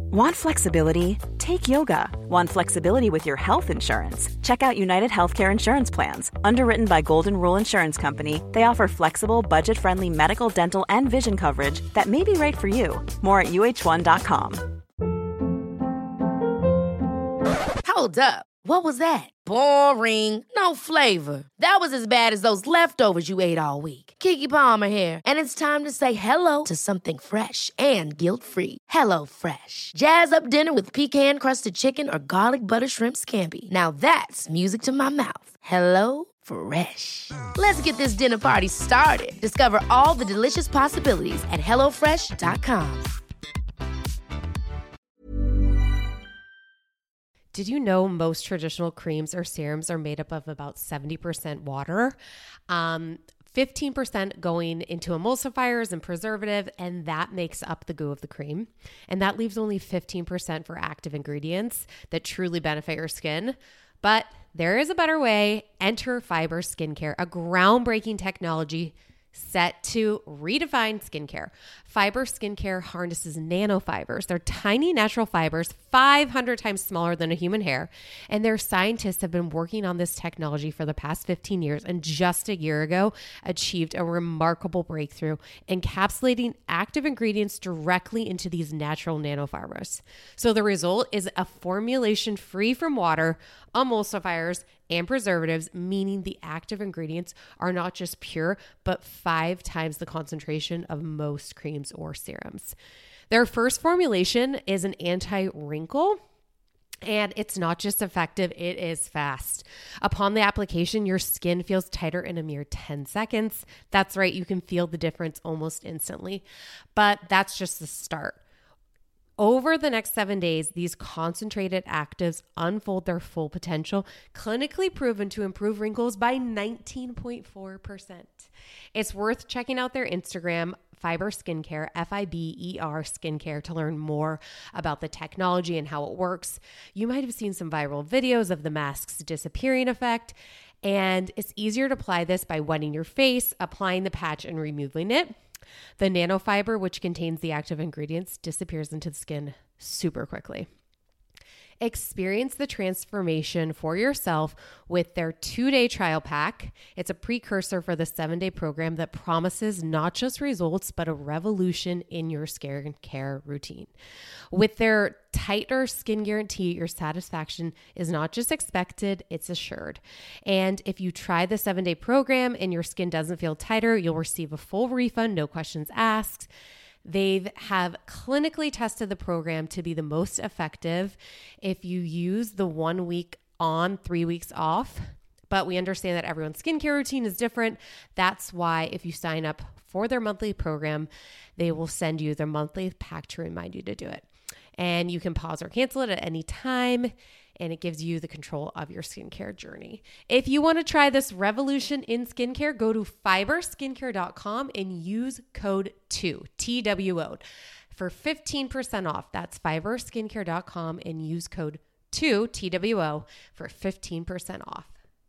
Want flexibility? Take yoga. Want flexibility with your health insurance? Check out United Healthcare Insurance Plans. Underwritten by Golden Rule Insurance Company, they offer flexible, budget-friendly medical, dental, and vision coverage that may be right for you. More at uh1.com. Hold up. What was that? Boring. No flavor. That was as bad as those leftovers you ate all week. Keke Palmer here. And it's time to say hello to something fresh and guilt-free. Hello Fresh. Jazz up dinner with pecan-crusted chicken or garlic butter shrimp scampi. Now that's music to my mouth. Hello Fresh. Let's get this dinner party started. Discover all the delicious possibilities at hellofresh.com. Did you know most traditional creams or serums are made up of about 70% water? 15% going into emulsifiers and preservative, and that makes up the goo of the cream. And that leaves only 15% for active ingredients that truly benefit your skin. But there is a better way. Enter Fiber Skincare, a groundbreaking technology set to redefine skincare. Fiber Skincare harnesses nanofibers. They're tiny natural fibers, 500 times smaller than a human hair. And their scientists have been working on this technology for the past 15 years and just a year ago achieved a remarkable breakthrough, encapsulating active ingredients directly into these natural nanofibers. So the result is a formulation free from water, emulsifiers, and preservatives, meaning the active ingredients are not just pure, but 5 times the concentration of most creams or serums. Their first formulation is an anti-wrinkle, and it's not just effective, it is fast. Upon the application, your skin feels tighter in a mere 10 seconds. That's right, you can feel the difference almost instantly. But that's just the start. Over the next 7 days, these concentrated actives unfold their full potential, clinically proven to improve wrinkles by 19.4%. It's worth checking out their Instagram, Fiber Skincare, Fiber Skincare, to learn more about the technology and how it works. You might have seen some viral videos of the mask's disappearing effect, and it's easier to apply this by wetting your face, applying the patch, and removing it. The nanofiber, which contains the active ingredients, disappears into the skin super quickly. Experience the transformation for yourself with their 2-day trial pack. It's a precursor for the 7-day program that promises not just results, but a revolution in your skincare routine. With their tighter skin guarantee, your satisfaction is not just expected, it's assured. And if you try the 7-day program and your skin doesn't feel tighter, you'll receive a full refund, no questions asked. They have clinically tested the program to be the most effective if you use the 1 week on, 3 weeks off. But we understand that everyone's skincare routine is different. That's why if you sign up for their monthly program, they will send you their monthly pack to remind you to do it. And you can pause or cancel it at any time, and it gives you the control of your skincare journey. If you want to try this revolution in skincare, go to fiberskincare.com and use code 2, TWO, for 15% off. That's fiberskincare.com and use code 2, TWO, for 15% off.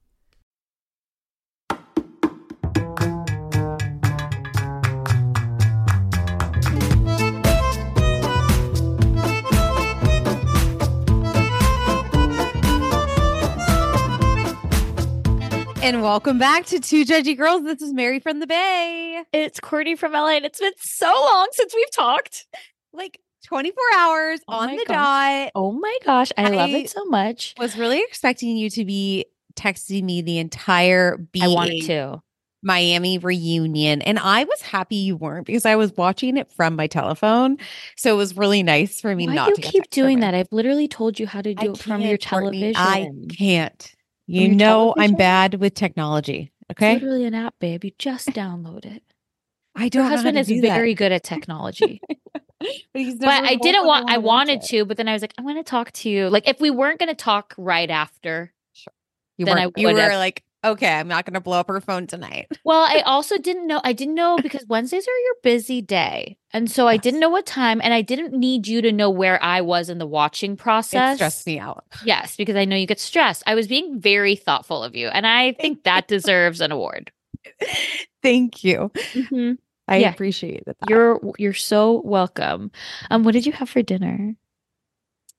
And welcome back to Two Judgy Girls. This is Mary from the Bay. It's Courtney from LA, and it's been so long since we've talked. Like 24 hours on the dot. Oh my gosh, I love it so much. Was really expecting you to be texting me the entire I wanted to. Miami reunion. And I was happy you weren't because I was watching it from my telephone. So it was really nice for me Why not do to you keep get doing that? I've literally told you how to do it from your Courtney, television. I can't. You your know I'm television? bad with technology. Okay. It's literally an app, babe. You just download it. I don't Your know husband how is to do that. very good at technology. But he's But never I didn't want, I watch wanted it. to, but then I was like, I'm going to talk to you. Like, if we weren't going to talk right after. You then were, I you would were have. like, okay, I'm not going to blow up her phone tonight. Well, I also didn't know. I didn't know because Wednesdays are your busy day. And so I didn't know what time. And I didn't need you to know where I was in the watching process. It stressed me out. Yes, because I know you get stressed. I was being very thoughtful of you. And I think that deserves an award. Thank you. Mm-hmm. I Yeah. appreciate that. You're so welcome. What did you have for dinner?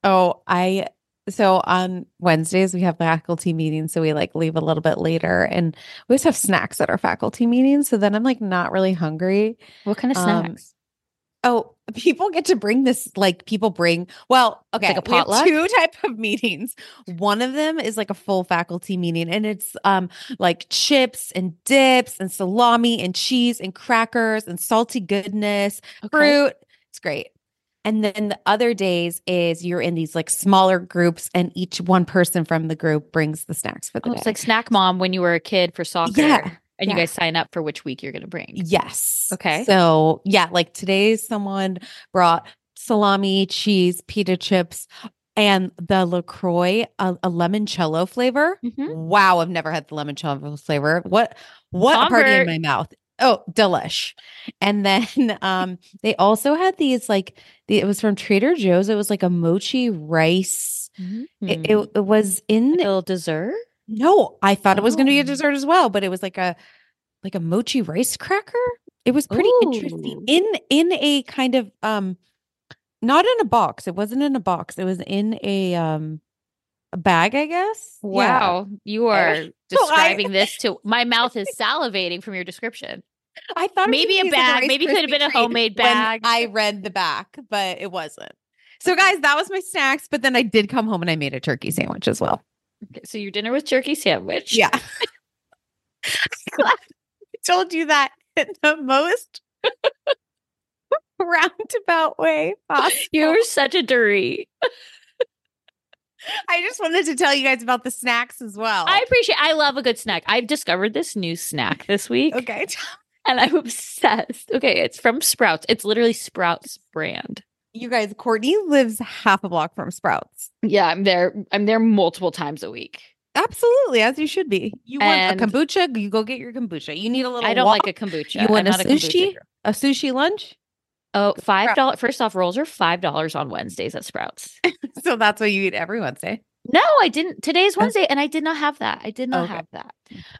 So on Wednesdays we have faculty meetings, so we like leave a little bit later, and we always have snacks at our faculty meetings. So then I'm like not really hungry. What kind of Um, snacks? Oh, people get to bring this, like people bring, well, okay. like a We have potluck? two type of meetings. One of them is like a full faculty meeting, and it's like chips and dips and salami and cheese and crackers and salty goodness, fruit. It's great. And then the other days is you're in these like smaller groups, and each one person from the group brings the snacks for the day. It's like Snack Mom when you were a kid for soccer. Yeah. And you Yeah. guys sign up for which week you're going to bring. Yes. Okay. So yeah, like today someone brought salami, cheese, pita chips, and the LaCroix, a limoncello flavor. Mhm. Wow, I've never had the limoncello flavor. What a party in Convert. my mouth. Oh, delish. And then they also had these like it was from Trader Joe's. It was like a mochi rice. It was in Like a little dessert? no, I thought it was going to be a Oh. dessert as well, but it was like a mochi rice cracker. It was pretty interesting Ooh. in a kind of not in a box. It wasn't in a box. It was in a bag, I guess. Yeah. Wow. You are So describing this to my mouth is salivating from your description. I thought it was Maybe gonna a be like bag. Rice Maybe it could have Krispie been a treat homemade when bag. I read the back, but it wasn't. So guys, that was my snacks, but then I did come home and I made a turkey sandwich as well. Okay, so your dinner was turkey sandwich. Yeah. I told you that in the most roundabout way possible. You're such a durry. I just wanted to tell you guys about the snacks as well. I love a good snack. I've discovered this new snack this week. Okay. And I'm obsessed. Okay, it's from Sprouts. It's literally Sprouts brand. You guys, Courtney lives half a block from Sprouts. Yeah, I'm there. I'm there multiple times a week. Absolutely, as you should be. You And- want a kombucha? You go get your kombucha. You need a little I don't walk. like a kombucha. You want I'm a not kombucha sushi? girl. A sushi lunch? Oh, $5. First off, rolls are $5 on Wednesdays at Sprouts. So that's what you eat every Wednesday. No, I didn't. Today's Wednesday, and I did not have that. I did not Okay. have that.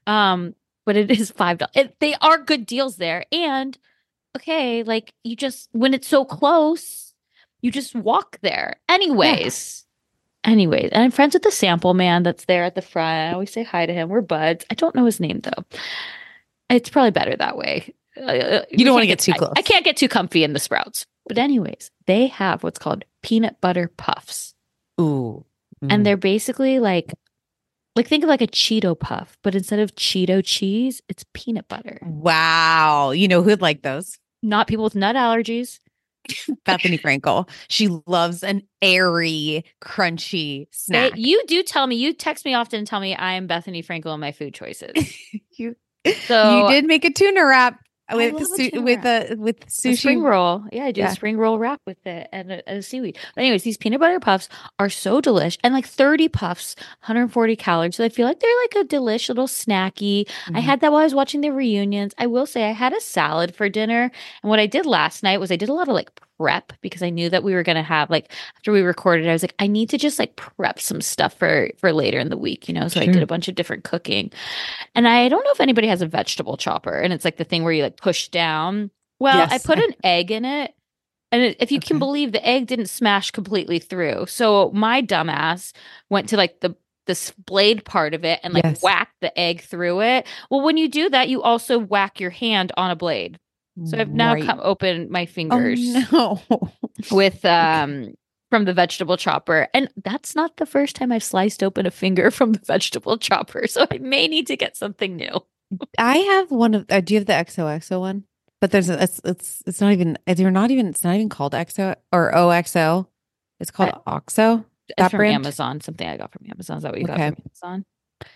But it is $5. They are good deals there. And okay, like you just when it's so close, you just walk there. Anyways. And I'm friends with the sample man that's there at the front. I always say hi to him. We're buds. I don't know his name though. It's probably better that way. You don't want to get too close. I can't get too comfy in the Sprouts. But anyways, they have what's called peanut butter puffs. Ooh. And they're basically like think of like a Cheeto puff, but instead of Cheeto cheese, it's peanut butter. Wow. You know who'd like those? Not people with nut allergies. Bethany Frankel. She loves an airy, crunchy snack. You do tell me, you text me often and tell me I am Bethany Frankel in my food choices. you So did make a tuna wrap with love a the tuna with wrap. a with a sushi. spring roll. Yeah, I do Yeah. a spring roll wrap with it and a seaweed. But anyways, these peanut butter puffs are so delish and like 30 puffs, 140 calories. So I feel like they're like a delish little snacky. I Mhm. had that while I was watching the reunions. I will say I had a salad for dinner. And what I did last night was I did a lot of like prep because I knew that we were going to have like after we recorded, I was like, I need to just like prep some stuff for later in the week, you know? So I Sure. did a bunch of different cooking. And I don't know if anybody has a vegetable chopper and it's like the thing where you like push down. Well, I Yes. put an egg in it. And if you can Okay. believe the egg didn't smash completely through. So my dumbass went to like this blade part of it and like Yes. whacked the egg through it. Well, when you do that, you also whack your hand on a blade. So I've now Right. come open my Oh fingers no. with from the vegetable chopper. And that's not the first time I've sliced open a finger from the vegetable chopper. So I may need to get something new. I have one of. Do you have the XOXO one? But there's it's not even it's not even called XO or OXO. It's called OXO. It's That from brand? Amazon. Something I got from Amazon. Is that what you Okay. got from Amazon?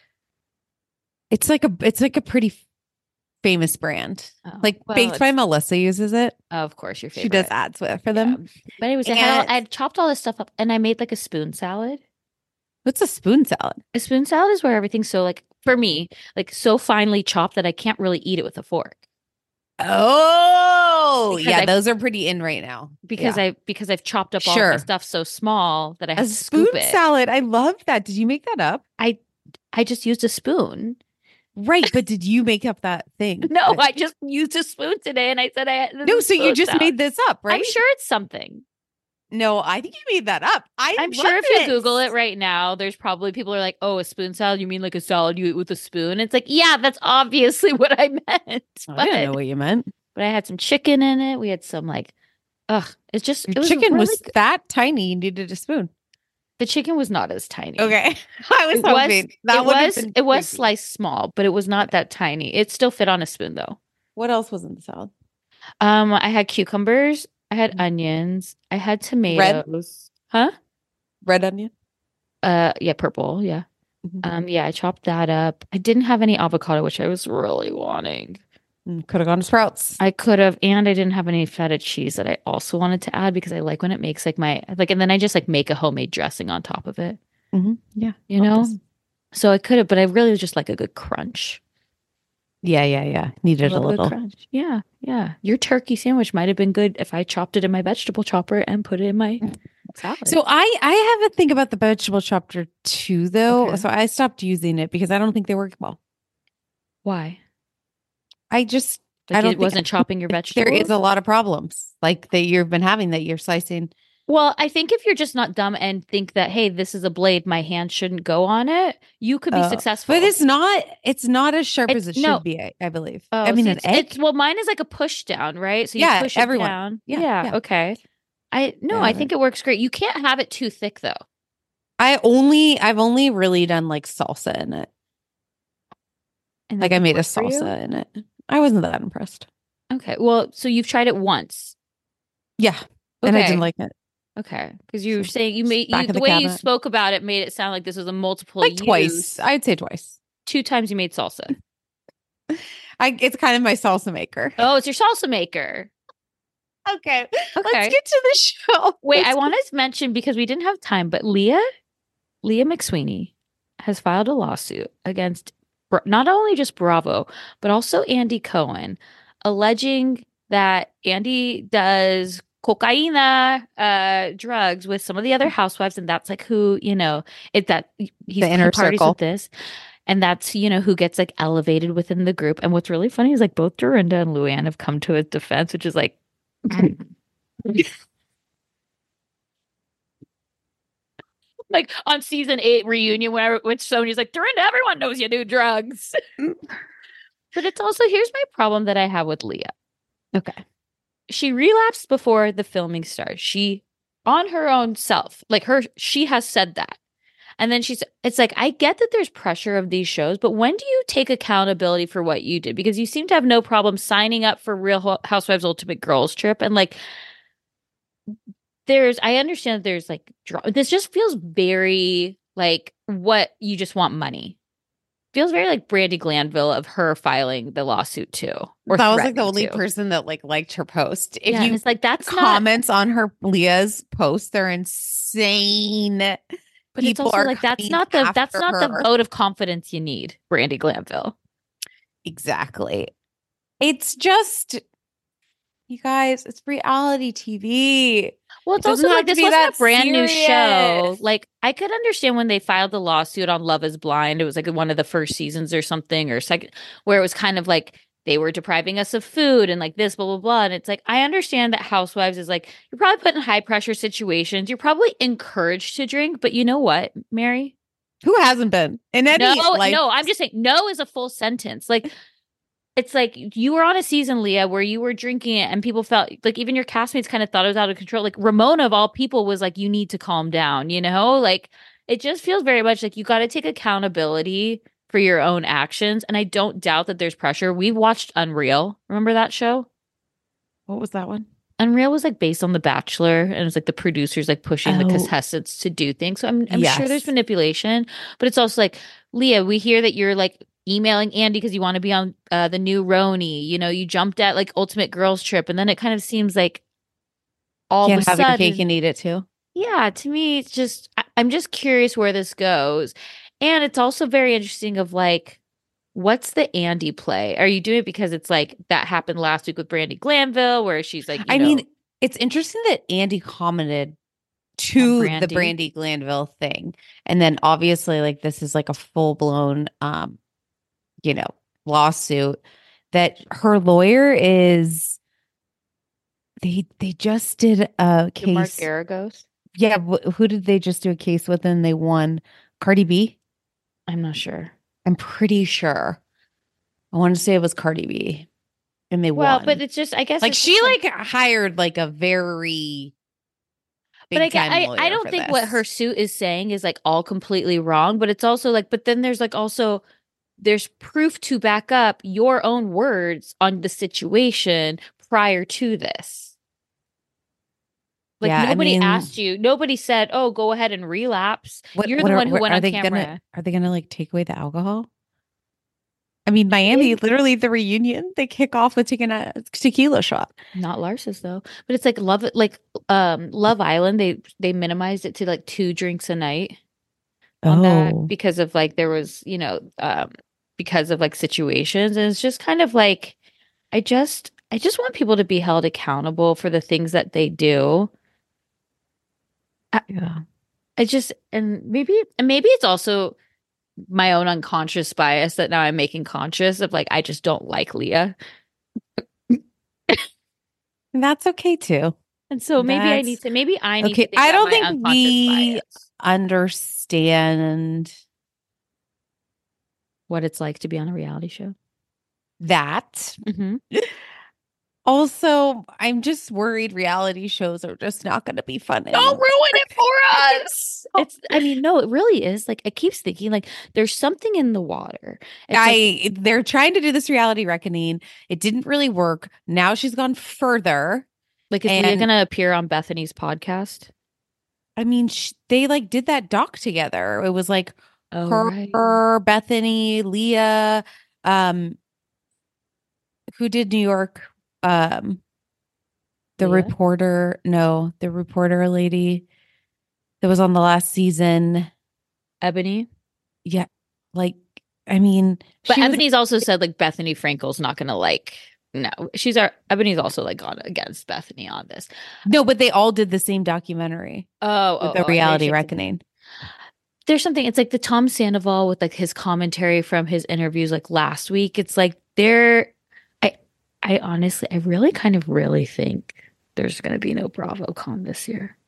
It's like a pretty famous brand. Oh, Like well, Baked by it's- Melissa uses it. Of course, your favorite. She does ads for them. Yeah. But anyways, And- I had chopped all this stuff up and I made like a spoon salad. What's a spoon salad? A spoon salad is where everything's so like for me, like so finely chopped that I can't really eat it with a fork. Oh, Because yeah, I- those are pretty in right now. Because Yeah. I've chopped up all of Sure. my stuff so small that I A have to spoon scoop it. salad. I love that. Did you make that up? I just used a spoon. Right, but did you make up that thing? No, I just used a spoon today and I said I had No, so you just made this up, right? I'm sure it's something. No, I think you made that up. I'm love sure if you this. Google it right now, there's probably people are like, "Oh, a spoon salad? You mean like a salad you eat with a spoon?" It's like, yeah, that's obviously what I meant. I didn't know what you meant. But I had some chicken in it. We had some like, it's just Your it was chicken really was that tiny. You needed a spoon. the chicken was not as tiny. Okay, I was hoping that would have been. It was creepy. sliced small, but it was not that tiny. It still fit on a spoon though. What else was in the salad? I had cucumbers. I had onions. I had tomatoes. Huh? Red onion. Yeah, purple. Yeah. Yeah, I chopped that up. I didn't have any avocado, which I was really wanting. Could have gone to Sprouts. I could have, and I didn't have any feta cheese that I also wanted to add because I like when it makes like and then I just like make a homemade dressing on top of it. Yeah, You know? So I could have, but I really was just like a good crunch. Yeah. Needed a little crunch. Yeah. Your turkey sandwich might have been good if I chopped it in my vegetable chopper and put it in my salad. So I have a thing about the vegetable chopper too, though. Okay. So I stopped using it because I don't think they work well. Why? I just Like I don't it wasn't chopping your vegetables. There is a lot of problems like that you've been having that you're slicing. Well, I think if you're just not dumb and think that, hey, this is a blade, my hand shouldn't go on it, you could be successful. But it's not as sharp as it should be, I believe. Oh, I mean, see, an egg. well, mine is like a push down, right? So you push it down. Yeah. Okay. I think it works great. You can't have it too thick though. I've only really done like salsa in it. And like I made a salsa in it. I wasn't that impressed. Okay. Well, so you've tried it once. Yeah. And I didn't like it. Okay. Because you were saying you made the way you spoke about it made it sound like this was a multiple like twice. I'd say twice. 2 times you made salsa. It's kind of my salsa maker. Oh, it's your salsa maker. Okay. Let's get to the show. Wait, I wanted to mention because we didn't have time, but Leah McSweeney has filed a lawsuit against not only just Bravo, but also Andy Cohen, alleging that Andy does cocaina drugs with some of the other housewives, and that's like who, that he's the inner parties circle with this. And that's, who gets like elevated within the group. And what's really funny is like both Dorinda and Luann have come to his defense, which is like like on season 8 reunion, when Sonya's like, Dorinda, everyone knows you do drugs. But it's also, here's my problem that I have with Leah. Okay. She relapsed before the filming starts. She, on her own self, she has said that. And then it's like, I get that there's pressure of these shows, but when do you take accountability for what you did? Because you seem to have no problem signing up for Real Housewives Ultimate Girls Trip. And like, I understand that there's like, this just feels very like what you just want money. Feels very like Brandi Glanville of her filing the lawsuit too. That was like the only person that liked her post. If you it's like that's comments on her Leah's post, they're insane. But it's also like that's not the vote of confidence you need, Brandi Glanville. Exactly. It's just, you guys, it's reality TV. Well, it's also like this wasn't a brand new show. Like I could understand when they filed the lawsuit on Love is Blind. It was like one of the first seasons or something, or second, where it was kind of like they were depriving us of food and like this, blah, blah, blah. And it's like, I understand that Housewives is like, you're probably put in high pressure situations. You're probably encouraged to drink, but you know what, Mary? Who hasn't been in any? No, I'm just saying no is a full sentence. Like, it's like you were on a season, Leah, where you were drinking it and people felt like even your castmates kind of thought it was out of control. Like Ramona of all people was like, you need to calm down, Like it just feels very much like you got to take accountability for your own actions. And I don't doubt that there's pressure. We watched Unreal. Remember that show? What was that one? Unreal was like based on The Bachelor, and it was like the producers like pushing the contestants to do things. So I'm sure there's manipulation, but it's also like, Leah, we hear that you're like emailing Andy because you want to be on the new Roni. You jumped at like Ultimate Girls Trip, and then it kind of seems like all of a sudden, have your cake and eat it too. Yeah, to me, it's just I'm just curious where this goes. And it's also very interesting of like, what's the Andy play? Are you doing it because it's like that happened last week with Brandi Glanville where she's like, I mean, it's interesting that Andy commented to the Brandi Glanville thing. And then obviously like this is like a full blown, lawsuit that her lawyer is they just did a The Mark case. Garagos? Yeah, who did they just do a case with and they won? Cardi B? I'm not sure. I'm pretty sure. I want to say it was Cardi B, and they Well, won. but it's just, I guess, Like it's she just like hired like a very but big time I lawyer don't for think this. what her suit is saying is like all completely wrong, but it's also like, but then there's like also there's proof to back up your own words on the situation prior to this. Like Yeah, I nobody mean, asked you, nobody said, "Oh, go ahead and relapse." You're the one who went are on they camera. are they gonna like take away the alcohol? I mean, Miami, literally the reunion, they kick off with taking a tequila shot. Not Lars's though, but it's like Love Island. They minimized it to like 2 drinks a night on that Oh, because of like there was because of like situations, and it's just kind of like I just want people to be held accountable for the things that they do. yeah. I just and maybe it's also my own unconscious bias that now I'm making conscious of like I just don't like Leah. And that's okay too. And so maybe I need That's to think I about don't my think unconscious we bias. understand What it's like to be on a reality show. that. Mm-hmm. Also, I'm just worried reality shows are just not going to be fun Don't anymore. ruin it for us. I mean, no, it really is. Like, I keep thinking, like, there's something in the water. They're trying to do this reality reckoning. It didn't really work. Now she's gone further. Like, is Leah going to appear on Bethany's podcast? I mean, they like did that doc together. It was like Right. her, Bethany, Leah, who did New York? The Leah? the reporter lady that was on the last season. Ebony. Yeah, like I mean, But Ebony's also said like Bethany Frankel's not going to like. No, Ebony's also like gone against Bethany on this. No, but they all did the same documentary. The reality reckoning. There's something. It's like the Tom Sandoval with like his commentary from his interviews like last week. It's like I honestly, I really kind of really think there's going to be no BravoCon this year.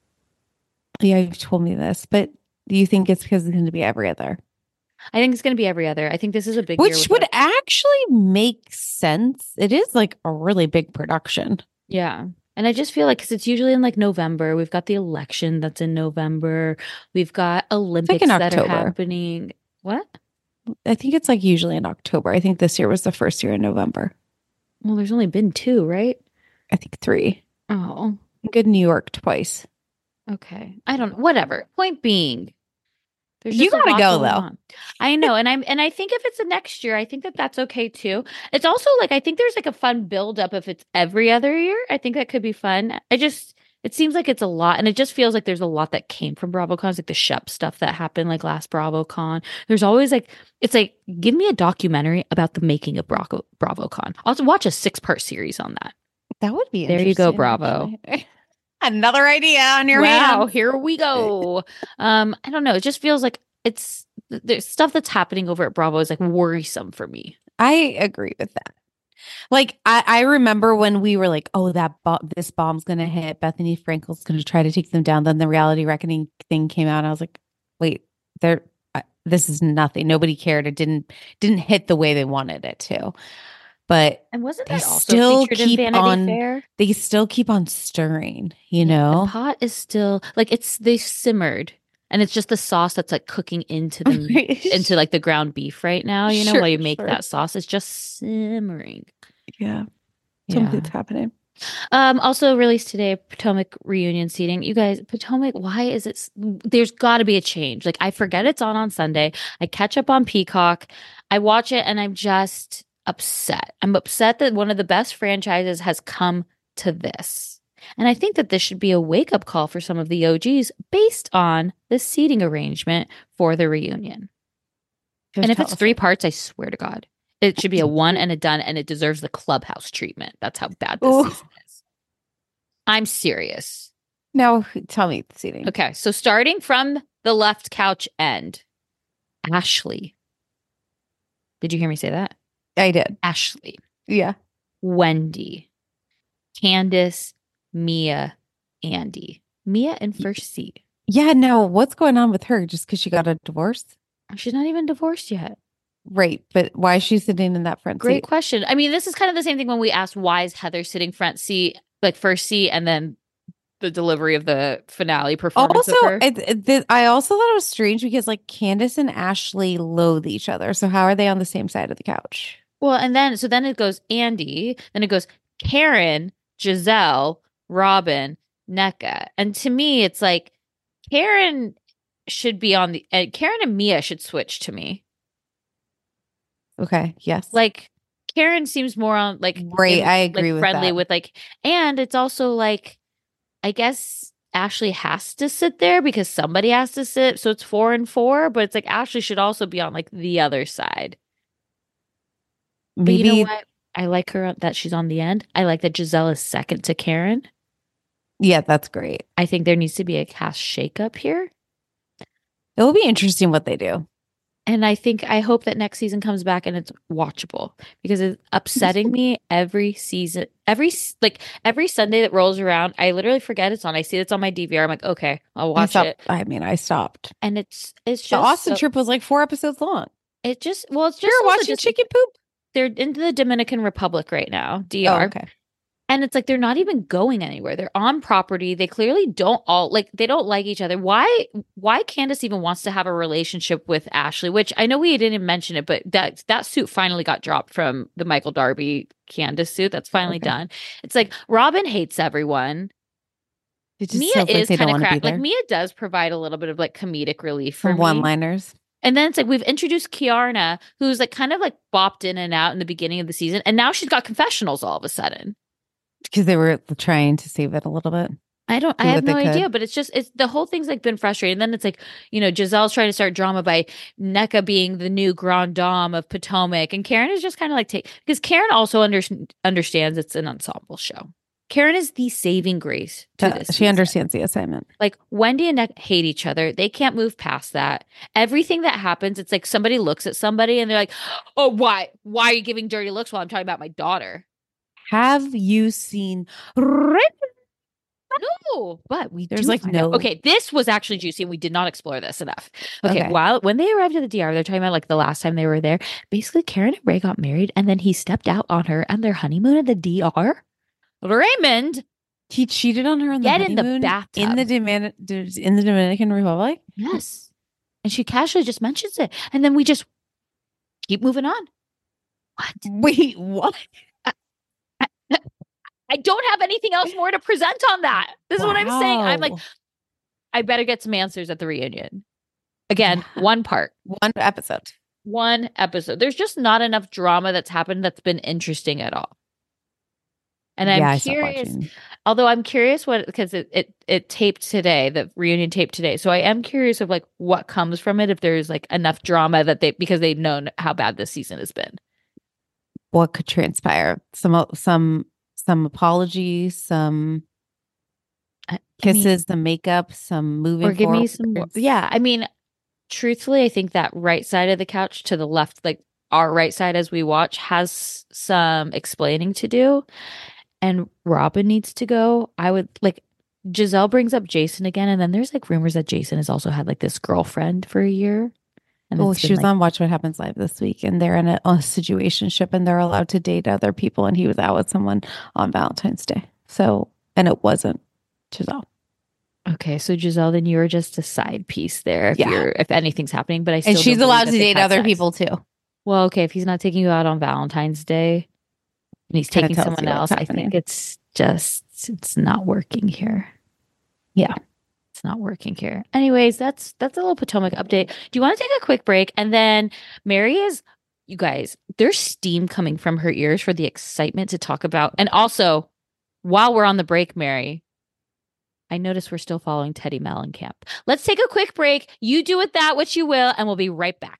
Yeah, you've told me this, but do you think it's because it's going to be every other? I think it's going to be every other. I think this is a big Which year would actually make sense. It is like a really big production. Yeah. And I just feel like because it's usually in like November, we've got the election that's in November. We've got Olympics that are happening. What? I think it's like usually in October. I think this year was the first year in November. Well, there's only been 2, right? I think 3. Oh. Good New York twice. Okay. I don't know. Whatever. Point being, there's you gotta go though. I know, and I think if it's the next year, I think that's okay too. It's also like I think there's like a fun build up if it's every other year. I think that could be fun. It seems like it's a lot, and it just feels like there's a lot that came from BravoCon. It's like the Shep stuff that happened like last BravoCon. There's always like it's like give me a documentary about the making of BravoCon. I'll watch a 6-part series on that. That would be there. You go, Bravo. Another idea on your hands. Here we go. I don't know. It just feels like there's stuff that's happening over at Bravo is like worrisome for me. I agree with that. Like I remember when we were like, oh, this bomb's gonna hit. Bethany Frankel's gonna try to take them down. Then the reality reckoning thing came out. And I was like, wait, this is nothing. Nobody cared. It didn't hit the way they wanted it to. But and wasn't that also featured in Vanity Fair? They still keep on stirring, you know. The pot is still like they simmered, and it's just the sauce that's like cooking into into like the ground beef right now. You know, while you make that sauce, it's just simmering. Yeah, something's happening. Also released today, Potomac reunion seating. You guys, Potomac, why is it? There's got to be a change. Like I forget it's on Sunday. I catch up on Peacock. I watch it, and I'm just upset. I'm upset that one of the best franchises has come to this. And I think that this should be a wake-up call for some of the OGs based on the seating arrangement for the reunion. And if it's 3 parts, I swear to God, it should be a one and a done, and it deserves the Clubhouse treatment. That's how bad this season is. I'm serious. Now, tell me the seating. Okay, so starting from the left couch end, Ashley. Did you hear me say that? I did. Ashley. Yeah. Wendy. Candace, Mia, Andy. Mia in first seat. Yeah, no, what's going on with her? Just because she got a divorce? She's not even divorced yet. Right, but why is she sitting in that front Great seat? question. I mean, this is kind of the same thing when we asked why is Heather sitting front seat, like first seat, and then the delivery of the finale performance Also, of her. I also thought it was strange because like Candace and Ashley loathe each other. So how are they on the same side of the couch? Well, and then it goes Andy, then it goes Karen, Giselle, Robin, Nneka. And to me, it's like Karen should be on the Karen and Mia should switch to me. Okay, yes. Like Karen seems more on like right, I agree like with friendly that. with like, and it's also like I guess Ashley has to sit there because somebody has to sit. So it's 4 and 4, but it's like Ashley should also be on like the other side. But Maybe you know what? I like her that she's on the end. I like that Giselle is second to Karen. yeah, that's great. I think there needs to be a cast shakeup here. It will be interesting what they do. And I hope that next season comes back and it's watchable because it's upsetting me every season. Every Sunday that rolls around, I literally forget it's on. I see it's on my DVR. I'm like, okay, I'll watch it. I stopped. And it's just The Austin trip was like 4 episodes long. It's just you're watching chicken poop. They're in the Dominican Republic right now, DR. Oh, okay. And it's like they're not even going anywhere. They're on property. They clearly don't they don't like each other. Why Candace even wants to have a relationship with Ashley, which I know we didn't mention it, but that suit finally got dropped from the Michael Darby Candace suit. That's finally done. It's like Robin hates everyone. Mia is kind of crap. Like Mia does provide a little bit of like comedic relief for one-liners. And then it's like we've introduced Kiarna, who's like kind of like bopped in and out in the beginning of the season, and now she's got confessionals all of a sudden. Because they were trying to save it a little bit. I have no idea, but it's the whole thing's like been frustrating. And then it's like, Giselle's trying to start drama by Nneka being the new Grand Dame of Potomac. And Karen is just kind of like, because Karen also understands it's an ensemble show. Karen is the saving grace to this She season. understands the assignment. Like Wendy and Nneka hate each other. They can't move past that. Everything that happens, it's like somebody looks at somebody and they're like, oh, why? Why are you giving dirty looks while I'm talking about my daughter? Have you seen No, but there's like no. Okay, this was actually juicy, and we did not explore this enough. Okay, when they arrived at the DR, they're talking about like the last time they were there. Basically, Karen and Ray got married, and then he stepped out on her on their honeymoon at the DR. Raymond, he cheated on her on the honeymoon in the bathtub in the Dominican Republic. Yes, and she casually just mentions it, and then we just keep moving on. What? Wait, what? I don't have anything else more to present on that. This is what I'm saying. I'm like, I better get some answers at the reunion. Again, one episode. There's just not enough drama that's happened that's been interesting at all. And I'm curious, although I'm curious because it taped today, the reunion taped today. So I am curious of like what comes from it, if there's like enough drama because they've known how bad this season has been. What could transpire? Some apologies, some kisses, some makeup, some moving. Or give me some. Yeah, I mean, truthfully, I think that right side of the couch to the left, like our right side as we watch, has some explaining to do, and Robin needs to go. I would like. Giselle brings up Jason again, and then there's like rumors that Jason has also had like this girlfriend for a year. And she was on Watch What Happens Live this week, and they're in a situationship, and they're allowed to date other people, and he was out with someone on Valentine's Day. So, and it wasn't Giselle. Okay, so Giselle, then you were just a side piece there if anything's happening. But and she's allowed to date other people too. Well, okay, if he's not taking you out on Valentine's Day and he's taking someone else, I think it's not working here. Yeah. It's not working here. Anyways, that's a little Potomac update. Do you want to take a quick break? And then Mary you guys, there's steam coming from her ears for the excitement to talk about. And also, while we're on the break, Mary, I notice we're still following Teddi Mellencamp. Let's take a quick break. You do with that what you will, and we'll be right back.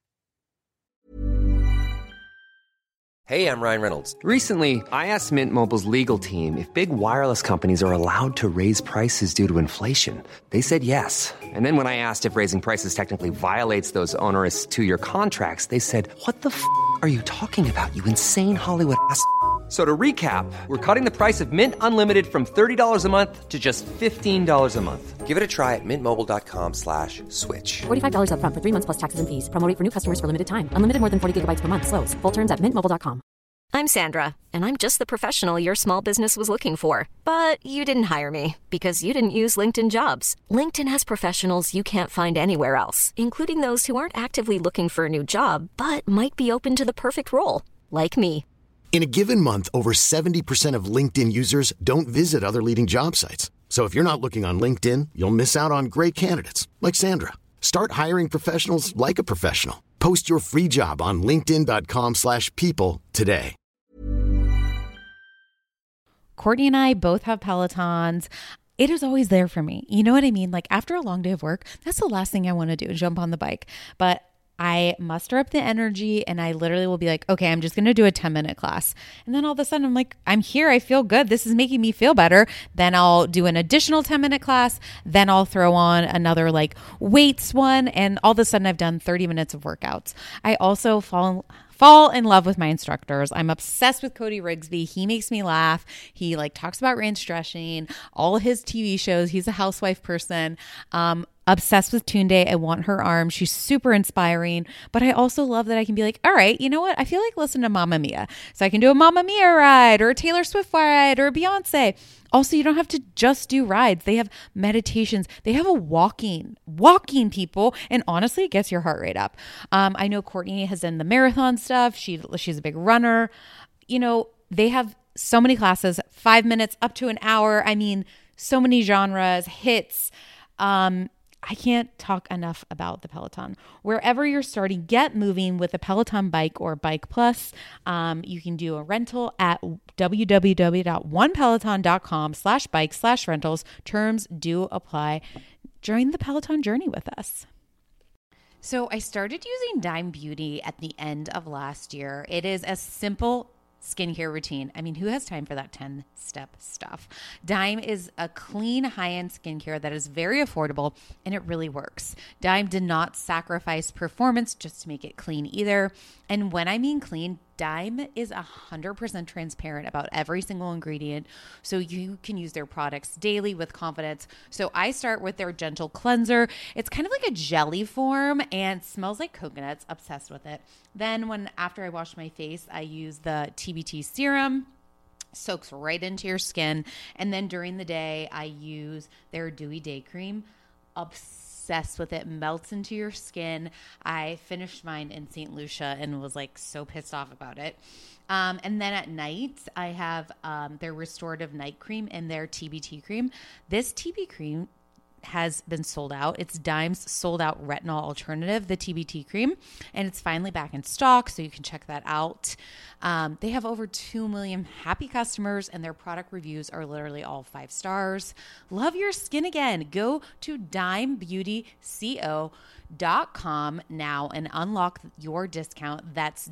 Hey, I'm Ryan Reynolds. Recently, I asked Mint Mobile's legal team if big wireless companies are allowed to raise prices due to inflation. They said yes. And then when I asked if raising prices technically violates those onerous 2-year contracts, they said, "What the f*** are you talking about, you insane Hollywood ass?" So to recap, we're cutting the price of Mint Unlimited from $30 a month to just $15 a month. Give it a try at mintmobile.com/switch. $45 up front for 3 months plus taxes and fees. Promo rate for new customers for limited time. Unlimited more than 40 gigabytes per month. Slows full terms at mintmobile.com. I'm Sandra, and I'm just the professional your small business was looking for. But you didn't hire me because you didn't use LinkedIn Jobs. LinkedIn has professionals you can't find anywhere else, including those who aren't actively looking for a new job, but might be open to the perfect role, like me. In a given month, over 70% of LinkedIn users don't visit other leading job sites. So if you're not looking on LinkedIn, you'll miss out on great candidates like Sandra. Start hiring professionals like a professional. Post your free job on linkedin.com/people today. Courtney and I both have Pelotons. It is always there for me. You know what I mean? Like after a long day of work, that's the last thing I want to do, jump on the bike. But I muster up the energy and I literally will be like, okay, I'm just going to do a 10-minute class. And then all of a sudden I'm like, I'm here. I feel good. This is making me feel better. Then I'll do an additional 10-minute class. Then I'll throw on another like weights one. And all of a sudden I've done 30 minutes of workouts. I also fall in love with my instructors. I'm obsessed with Cody Rigsby. He makes me laugh. He like talks about range stretching, all of his TV shows. He's a housewife person. Obsessed with Tunde. I want her arm. She's super inspiring. But I also love that I can be like, all right, you know what? I feel like listening to Mamma Mia. So I can do a Mamma Mia ride or a Taylor Swift ride or a Beyonce. Also, you don't have to just do rides. They have meditations. They have a walking people. And honestly, it gets your heart rate up. I know Courtney has done the marathon stuff. She's a big runner. You know, they have so many classes, 5 minutes up to an hour. I mean, so many genres, hits. I can't talk enough about the Peloton. Wherever you're starting, get moving with a Peloton bike or Bike Plus. You can do a rental at www.onepeloton.com/bike/rentals. Terms do apply. Join the Peloton journey with us. So I started using Dime Beauty at the end of last year. It is a simple skincare routine. I mean, who has time for that 10-step stuff? Dime is a clean, high-end skincare that is very affordable, and it really works. Dime did not sacrifice performance just to make it clean either. And when I mean clean, Dime is 100% transparent about every single ingredient, so you can use their products daily with confidence. So I start with their gentle cleanser. It's kind of like a jelly form and smells like coconuts. Obsessed with it. Then after I wash my face, I use the TBT serum. Soaks right into your skin. And then during the day, I use their Dewy Day Cream. Obsessed with it. Melts into your skin. I finished mine in St. Lucia and was like so pissed off about it. And then at night, I have their Restorative Night Cream and their TBT cream. This TB cream has been sold out. It's Dime's sold out retinol alternative, the TBT cream, and it's finally back in stock, so you can check that out. They have over 2 million happy customers, and their product reviews are literally all 5 stars. Love your skin again. Go to dimebeautyco.com now and unlock your discount. That's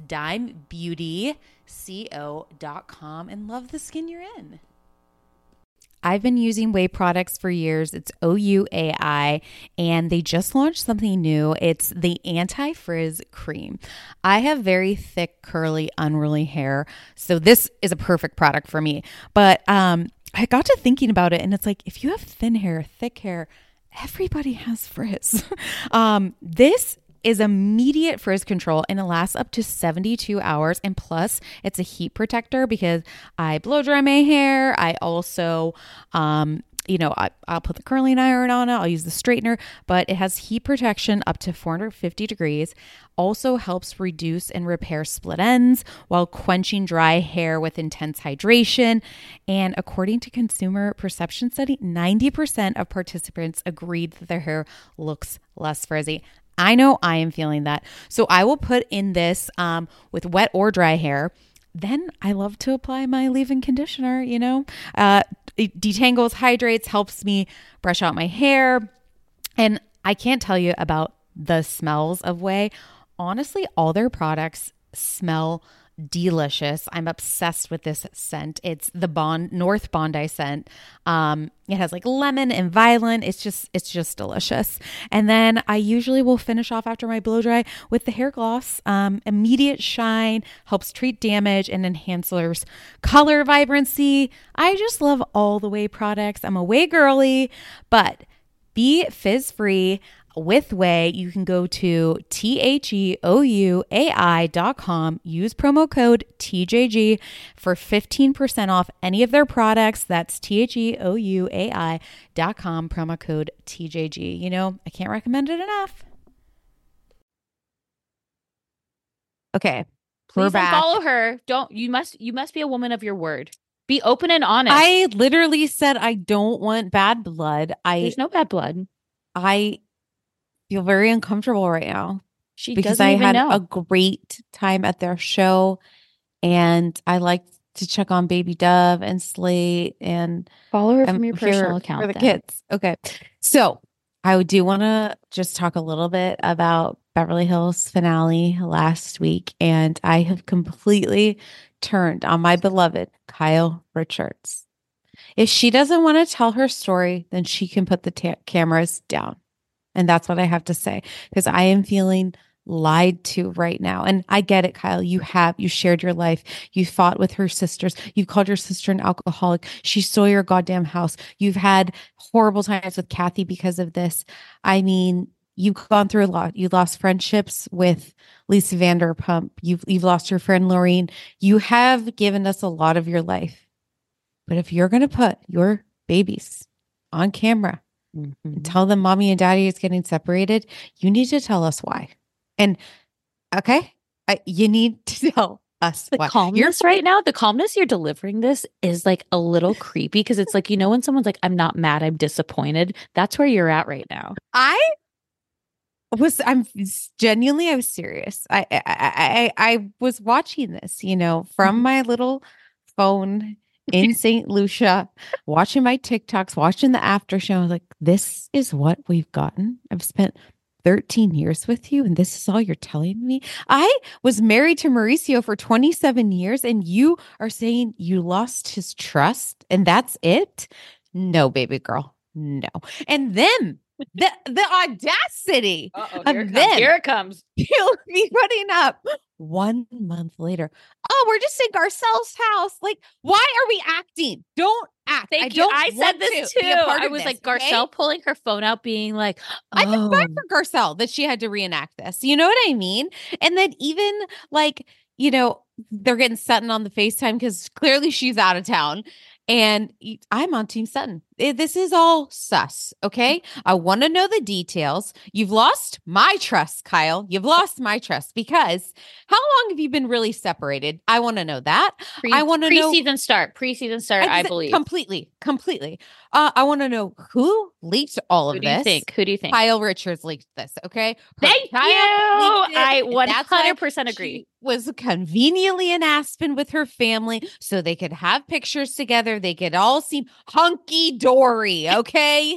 dimebeautyco.com and love the skin you're in. I've been using Ouai products for years. It's OUAI, and they just launched something new. It's the Anti-Frizz Cream. I have very thick, curly, unruly hair, so this is a perfect product for me. But I got to thinking about it, and it's like, if you have thin hair, thick hair, everybody has frizz. This is immediate frizz control, and it lasts up to 72 hours. And plus, it's a heat protector because I blow dry my hair. I also, I'll put the curling iron on it. I'll use the straightener, but it has heat protection up to 450 degrees. Also helps reduce and repair split ends while quenching dry hair with intense hydration. And according to Consumer Perception Study, 90% of participants agreed that their hair looks less frizzy. I know I am feeling that. So I will put in this with wet or dry hair. Then I love to apply my leave-in conditioner, It detangles, hydrates, helps me brush out my hair. And I can't tell you about the smells of Ouai. Honestly, all their products smell delicious. I'm obsessed with this scent. It's the North Bondi scent. It has like lemon and violet. It's just delicious. And then I usually will finish off after my blow dry with the hair gloss. Immediate shine, helps treat damage, and enhances color vibrancy. I just love all the OUAI products. I'm a OUAI girly, but be fizz free. With OUAI, you can go to THEOUAI.com, use promo code TJG for 15% off any of their products. That's THEOUAI.com, promo code TJG. You know, I can't recommend it enough. Okay, Please we're don't back. follow her. You must be a woman of your word. Be open and honest. I literally said I don't want bad blood. There's no bad blood. I feel very uncomfortable right now because doesn't I even had know. a great time at their show, and I like to check on Baby Dove and Slate and Follow her from your here personal account for the then. kids. Okay, so I do want to just talk a little bit about Beverly Hills finale last week, and I have completely turned on my beloved Kyle Richards. If she doesn't want to tell her story, then she can put the cameras down. And that's what I have to say, because I am feeling lied to right now. And I get it, Kyle. You shared your life. You fought with her sisters. You called your sister an alcoholic. She stole your goddamn house. You've had horrible times with Kathy because of this. I mean, you've gone through a lot. You lost friendships with Lisa Vanderpump. You've lost your friend Laureen. You have given us a lot of your life. But if you're going to put your babies on camera, and tell them mommy and daddy is getting separated, you need to tell us why. And okay, you need to tell us The why. calmness right now, the calmness you're delivering this is like a little creepy, because it's like, you know, when someone's like, I'm not mad, I'm disappointed. That's where you're at right now. I'm genuinely, I was serious. I was watching this, you know, from my little phone in St. Lucia, watching my TikToks, watching the after show. I was like, this is what we've gotten. I've spent 13 years with you, and this is all you're telling me. I was married to Mauricio for 27 years, and you are saying you lost his trust, and that's it? No, baby girl, no. And then the audacity of them. Here it comes. You'll be putting up 1 month later. Oh, we're just in Garcelle's house. Like, why are we acting? Don't act. Thank you. I said this too. I was like, Garcelle pulling her phone out, being like, I feel bad for Garcelle that she had to reenact this. You know what I mean? And then even like, you know, they're getting Sutton on the FaceTime because clearly she's out of town. And I'm on Team Sutton. This is all sus, okay? I want to know the details. You've lost my trust, Kyle. You've lost my trust, because how long have you been really separated? I want to know that. I want to know preseason start, I believe. Completely. I want to know who leaked all of this. Who do you think? Kyle Richards leaked this, okay? Thank you. I 100% agree. She was conveniently in Aspen with her family so they could have pictures together. They could all seem hunky-dory, okay?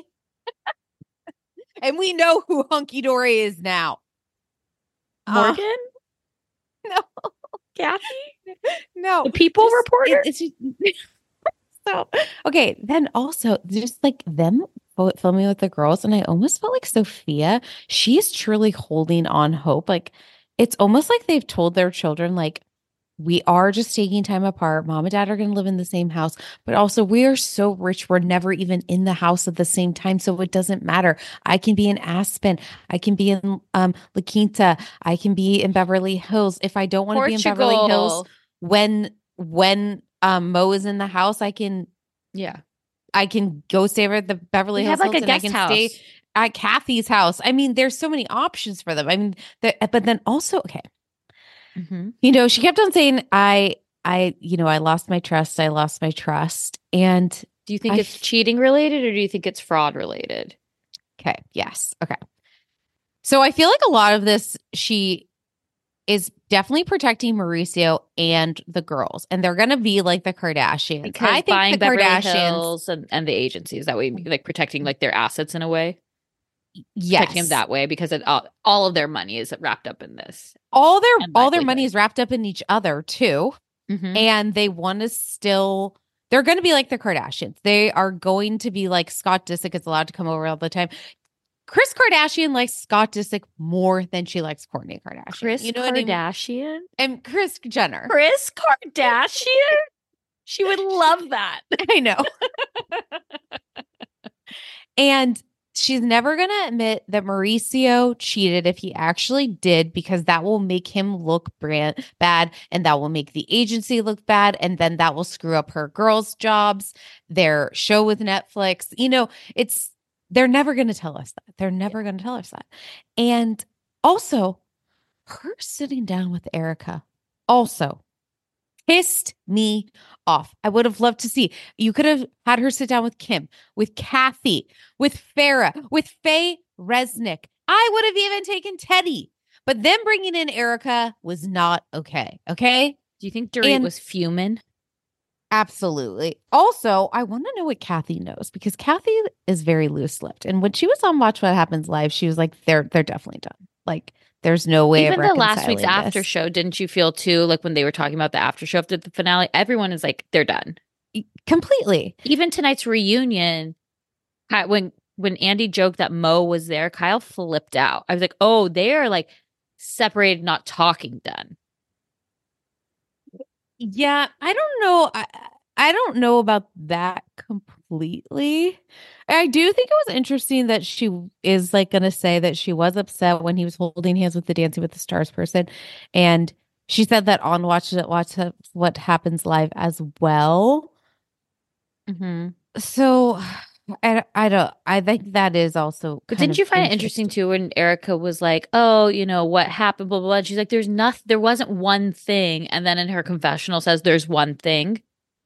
And we know who hunky-dory is now. Morgan? No. Kathy? No. The People reporter? It's just, so, okay. Then also, just like them filming with the girls, and I almost felt like Sophia, she's truly holding on hope. Like, it's almost like they've told their children, like, we are just taking time apart. Mom and dad are going to live in the same house, but also we are so rich. We're never even in the house at the same time. So it doesn't matter. I can be in Aspen. I can be in La Quinta. I can be in Beverly Hills. If I don't want to be in Beverly Hills, when Mo is in the house, I can go stay over at the Beverly Hills. Have like a Hilton. guest house. Stay at Kathy's house. I mean, there's so many options for them. I mean, but then also, okay. Mm-hmm. You know, she kept on saying, I lost my trust. I lost my trust. And do you think it's cheating related, or do you think it's fraud related? Okay. Yes. Okay. So I feel like a lot of this, she is definitely protecting Mauricio and the girls, and they're going to be like the Kardashians. Because I think buying the Beverly Kardashians Hills and the agencies, that way, like protecting like their assets in a way. protecting him Yes. that way because all of their money is wrapped up in this. All their And money livelihood. is wrapped up in each other too. Mhm. And they want to still, they're going to be like the Kardashians. They are going to be like Scott Disick is allowed to come over all the time. Kris Kardashian likes Scott Disick more than she likes Kourtney Kardashian. Kris you know what I mean? Kardashian? And Kris Jenner. Kris Kardashian? She would love that. I know. And she's never going to admit that Mauricio cheated if he actually did, because that will make him look bad, and that will make the agency look bad. And then that will screw up her girls' jobs, their show with Netflix. You know, they're never going to tell us that. They're never going to tell us that. And also, her sitting down with Erica also pissed me off. I would have loved to see. You could have had her sit down with Kim, with Kathy, with Farrah, with Faye Resnick. I would have even taken Teddy. But them bringing in Erica was not okay. Okay? Do you think Dorit was fuming? Absolutely. Also, I want to know what Kathy knows, because Kathy is very loose-lipped. And when she was on Watch What Happens Live, she was like, they're definitely done. Like, there's no way Even of the last week's reconciling after this. show, didn't you feel too, like when they were talking about the after show after the finale, everyone is like, they're done. Completely. Even tonight's reunion, when Andy joked that Mo was there, Kyle flipped out. I was like, oh, they are like separated, not talking, done. Yeah, I don't know. I don't know about that completely. I do think it was interesting that she is like going to say that she was upset when he was holding hands with the Dancing with the Stars person. And she said that on Watch What Happens Live as well. Mm-hmm. So I think that is also. But didn't you find it interesting too when Erica was like, oh, you know, what happened, blah, blah, blah. And she's like, there wasn't one thing. And then in her confessional says there's one thing.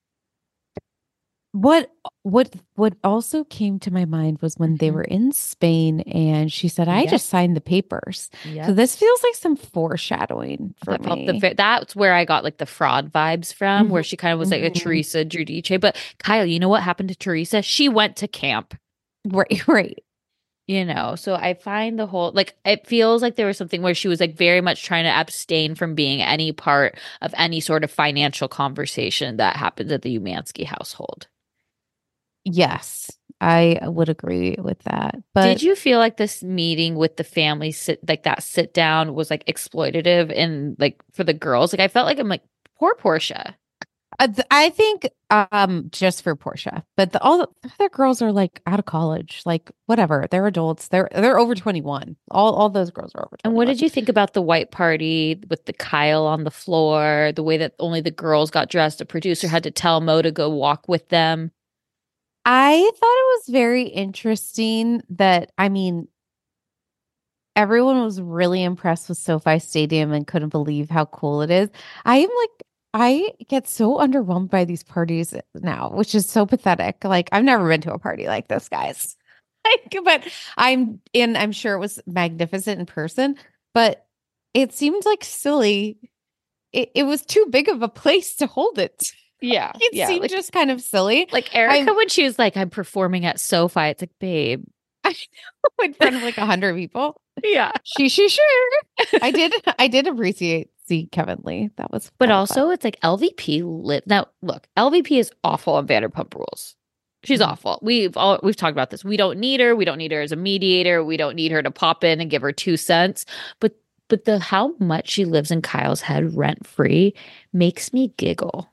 What also came to my mind was when they were in Spain and she said, I just signed the papers. Yep. So this feels like some foreshadowing for me. That's where I got like the fraud vibes from, where she kind of was like a Teresa Giudice. But Kyle, you know what happened to Teresa? She went to camp. Right. You know, so I find the whole, like, it feels like there was something where she was like very much trying to abstain from being any part of any sort of financial conversation that happens at the Umansky household. Yes, I would agree with that. But did you feel like this meeting with the family sit down was like exploitative and like for the girls? Like I felt like I'm like, poor Portia. I think just for Portia, but all the other girls are like out of college, like whatever. They're adults. They're over 21. All those girls are over 21. And what did you think about the white party with the Kyle on the floor, the way that only the girls got dressed? The producer had to tell Mo to go walk with them. I thought it was very interesting that, I mean, everyone was really impressed with SoFi Stadium and couldn't believe how cool it is. I get so underwhelmed by these parties now, which is so pathetic. Like, I've never been to a party like this, guys. But I'm sure it was magnificent in person, but it seemed like silly. It was too big of a place to hold it. Yeah. It seemed like, just kind of silly. Like Erica, when she was like, I'm performing at SoFi, it's like, babe. I know, in front of like 100 people. Yeah. She sure. I did appreciate Kevin Lee. That was But also fun. It's like LVP now look, LVP is awful on Vanderpump Rules. She's awful. We've talked about this. We don't need her. We don't need her as a mediator. We don't need her to pop in and give her 2 cents. But the how much she lives in Kyle's head rent free makes me giggle.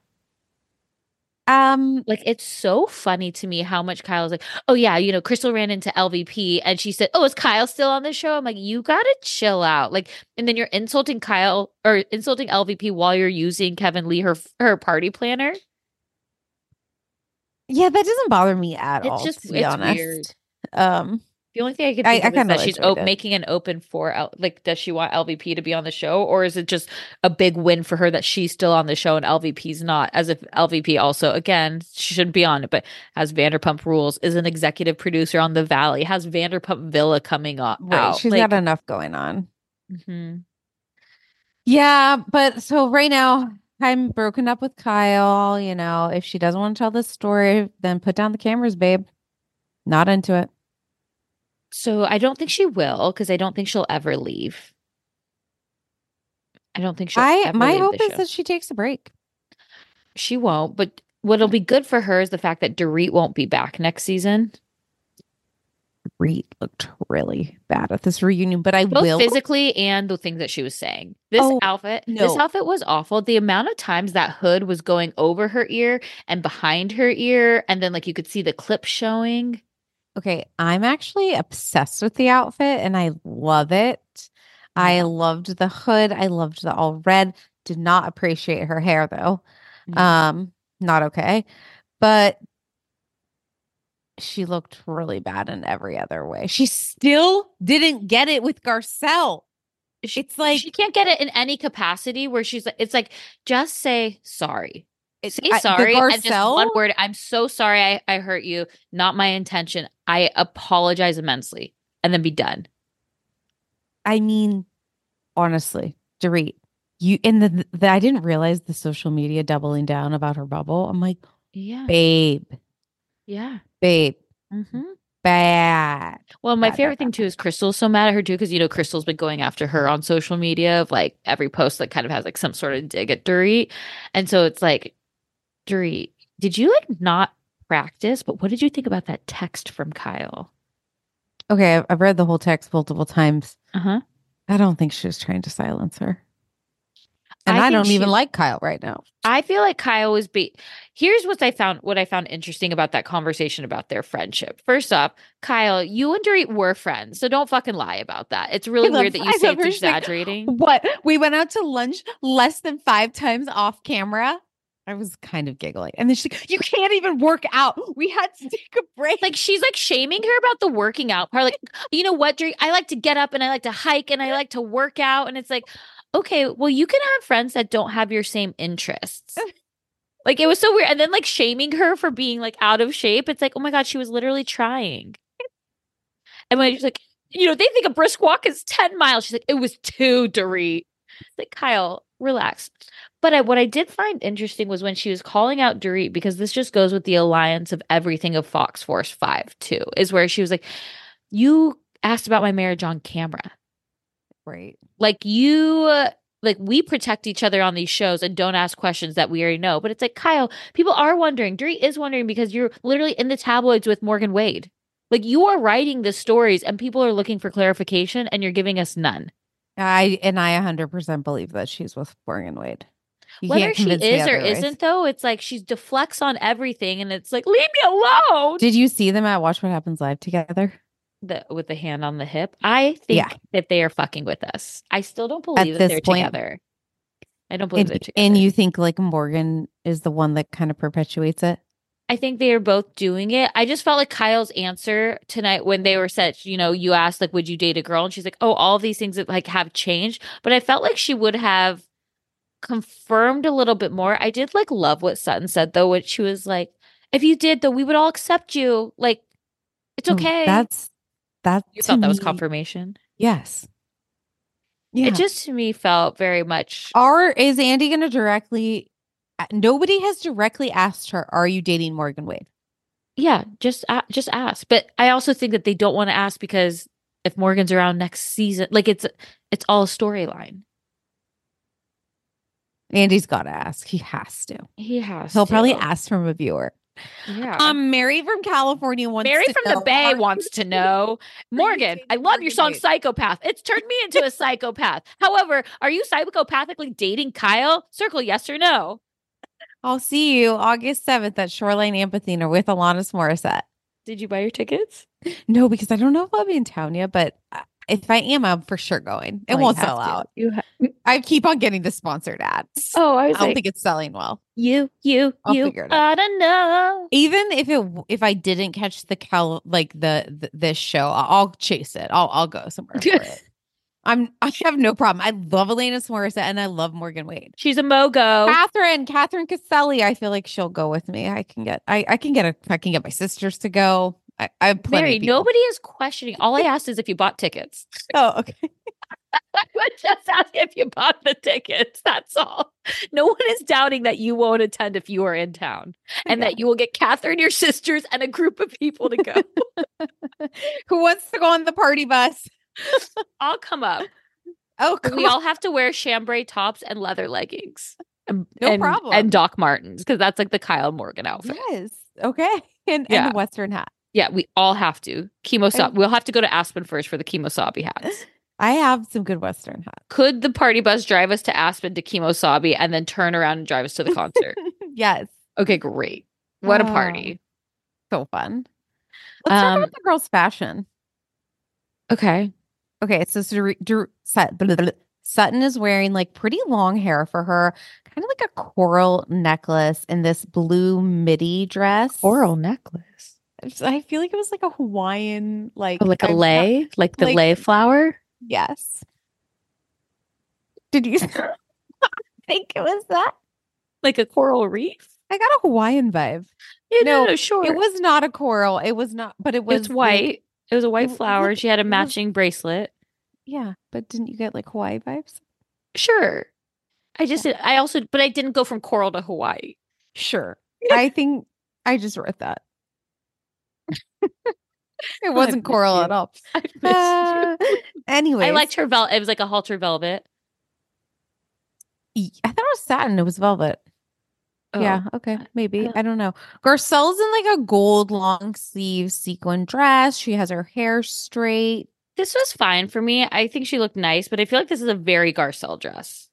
Like it's so funny to me how much Kyle's like, oh yeah, you know, Crystal ran into LVP and she said, oh, is Kyle still on the show? I'm like, you gotta chill out. Like, and then you're insulting Kyle or insulting LVP while you're using Kevin Lee, her party planner. Yeah, that doesn't bother me at all. Just to be honest. Weird. The only thing I can think of is that she's making an open for, like, does she want LVP to be on the show? Or is it just a big win for her that she's still on the show and LVP's not? As if LVP also, again, she shouldn't be on it, but has Vanderpump Rules, is an executive producer on The Valley, has Vanderpump Villa coming up. Right, she's got enough going on. Mm-hmm. Yeah, but so right now, I'm broken up with Kyle. You know, if she doesn't want to tell this story, then put down the cameras, babe. Not into it. So I don't think she will, because I don't think she'll ever leave. I don't think she'll ever My leave hope the is show. that she takes a break. She won't, but what'll be good for her is the fact that Dorit won't be back next season. Reed looked really bad at this reunion, but Both physically and the things that she was saying. This outfit was awful. The amount of times that hood was going over her ear and behind her ear, and then like you could see the clip showing. Okay, I'm actually obsessed with the outfit and I love it. Yeah. I loved the hood. I loved the all red. Did not appreciate her hair though. Not okay. But she looked really bad in every other way. She still didn't get it with Garcelle. It's like she can't get it in any capacity where she's like, it's like, just say sorry. Say sorry. And just one word. I'm so sorry I hurt you. Not my intention. I apologize immensely. And then be done. I mean, honestly, Dorit, you in the I didn't realize the social media doubling down about her bubble. I'm like, yeah, babe. Yeah. Babe. Mm-hmm. Bad. Well, my favorite thing too is Crystal's so mad at her too, because Crystal's been going after her on social media of like every post that kind of has like some sort of dig at Dorit. And so it's like, Dorit, did you like not practice? But what did you think about that text from Kyle? Okay, I've read the whole text multiple times. Uh-huh. I don't think she was trying to silence her. And I don't even like Kyle right now. I feel like Kyle was here's what I found interesting about that conversation about their friendship. First off, Kyle, you and Dorit were friends, so don't fucking lie about that. It's really weird that you say it's exaggerating. What? We went out to lunch less than 5 times off camera. I was kind of giggling. And then she's like, you can't even work out. We had to take a break. Like, she's like shaming her about the working out part. Like, you know what, Dorit? I like to get up and I like to hike and I like to work out. And it's like, okay, well, you can have friends that don't have your same interests. Like, it was so weird. And then like shaming her for being like out of shape. It's like, oh my God, she was literally trying. And when she's like, they think a brisk walk is 10 miles. She's like, it was 2, Dorit. It's like, Kyle, relax. But what I did find interesting was when she was calling out Dorit, because this just goes with the alliance of everything of Fox Force 5 too, is where she was like, you asked about my marriage on camera. Right. Like we protect each other on these shows and don't ask questions that we already know. But it's like, Kyle, people are wondering. Dorit is wondering because you're literally in the tabloids with Morgan Wade. Like, you are writing the stories and people are looking for clarification and you're giving us none. I 100% believe that she's with Morgan Wade. Whether she is or isn't, though, it's like she deflects on everything and it's like, leave me alone. Did you see them at Watch What Happens Live together? With the hand on the hip. I think that they are fucking with us. I still don't believe that they're together. I don't believe they're together. And you think like Morgan is the one that kind of perpetuates it? I think they are both doing it. I just felt like Kyle's answer tonight when they were said, you asked like, would you date a girl? And she's like, oh, all of these things that like have changed. But I felt like she would have confirmed a little bit more. I did like love what Sutton said though, which she was like, if you did though, we would all accept you. Like, it's okay. You thought that was confirmation? Yes. Yeah. It just to me felt very much. Is Andy going to directly? Nobody has directly asked her, "Are you dating Morgan Wade?" Yeah, just ask. But I also think that they don't want to ask because if Morgan's around next season, like it's all a storyline. Andy's got to ask. He has to. He'll probably ask from a viewer. Yeah. Mary from California wants Mary to from know, the Bay wants to know. Morgan, I love your song Psychopath. It's turned me into a psychopath. However, are you psychopathically dating Kyle? Circle yes or no. I'll see you August 7th at Shoreline Amphitheater with Alanis Morissette. Did you buy your tickets? No, because I don't know if I'll be in town yet, but if I am, I'm for sure going. It won't sell out. I keep on getting the sponsored ads. Oh, I don't think it's selling well. I'll figure it out. I don't know. Even if I didn't catch this show, I'll chase it. I'll go somewhere for it. I have no problem. I love Alanis Morissette and I love Morgan Wade. She's a mogo. Catherine Caselli. I feel like she'll go with me. I can get my sisters to go. I have plenty Mary, of people. nobody is questioning. All I asked is if you bought tickets. Oh, okay. I was just asking if you bought the tickets. That's all. No one is doubting that you won't attend if you are in town and that you will get Catherine, your sisters, and a group of people to go. Who wants to go on the party bus? I'll come up. Oh, cool. We all have to wear chambray tops and leather leggings. No problem. And Doc Martens, because that's like the Kyle Morgan outfit. Yes. Okay. And the Western hat. Yeah, we all have to. We'll have to go to Aspen first for the Kimosabi hats. I have some good Western hats. Could the party bus drive us to Aspen to Kimosabi and then turn around and drive us to the concert? Yes. Okay, great. What a party. So fun. Let's talk about the girls' fashion. Okay. Okay, so Sutton is wearing like pretty long hair for her, kind of like a coral necklace and this blue midi dress. Coral necklace. I feel like it was like a Hawaiian, like a lei, like the lei flower. Yes. Did you think it was that? Like a coral reef? I got a Hawaiian vibe. Yeah, no, sure. It was not a coral. It was not, but it was. It's white. It was a white flower. She had a matching bracelet. Yeah, but didn't you get like Hawaii vibes? Sure. I didn't go from coral to Hawaii. Sure. I think I just wrote that. It wasn't coral at all. I missed you. Anyway, I liked her velvet. It was like a halter velvet. I thought it was satin. It was velvet. Oh. Yeah. Okay. Maybe. I don't know. Garcelle's in like a gold long sleeve sequin dress. She has her hair straight. This was fine for me. I think she looked nice, but I feel like this is a very Garcelle dress.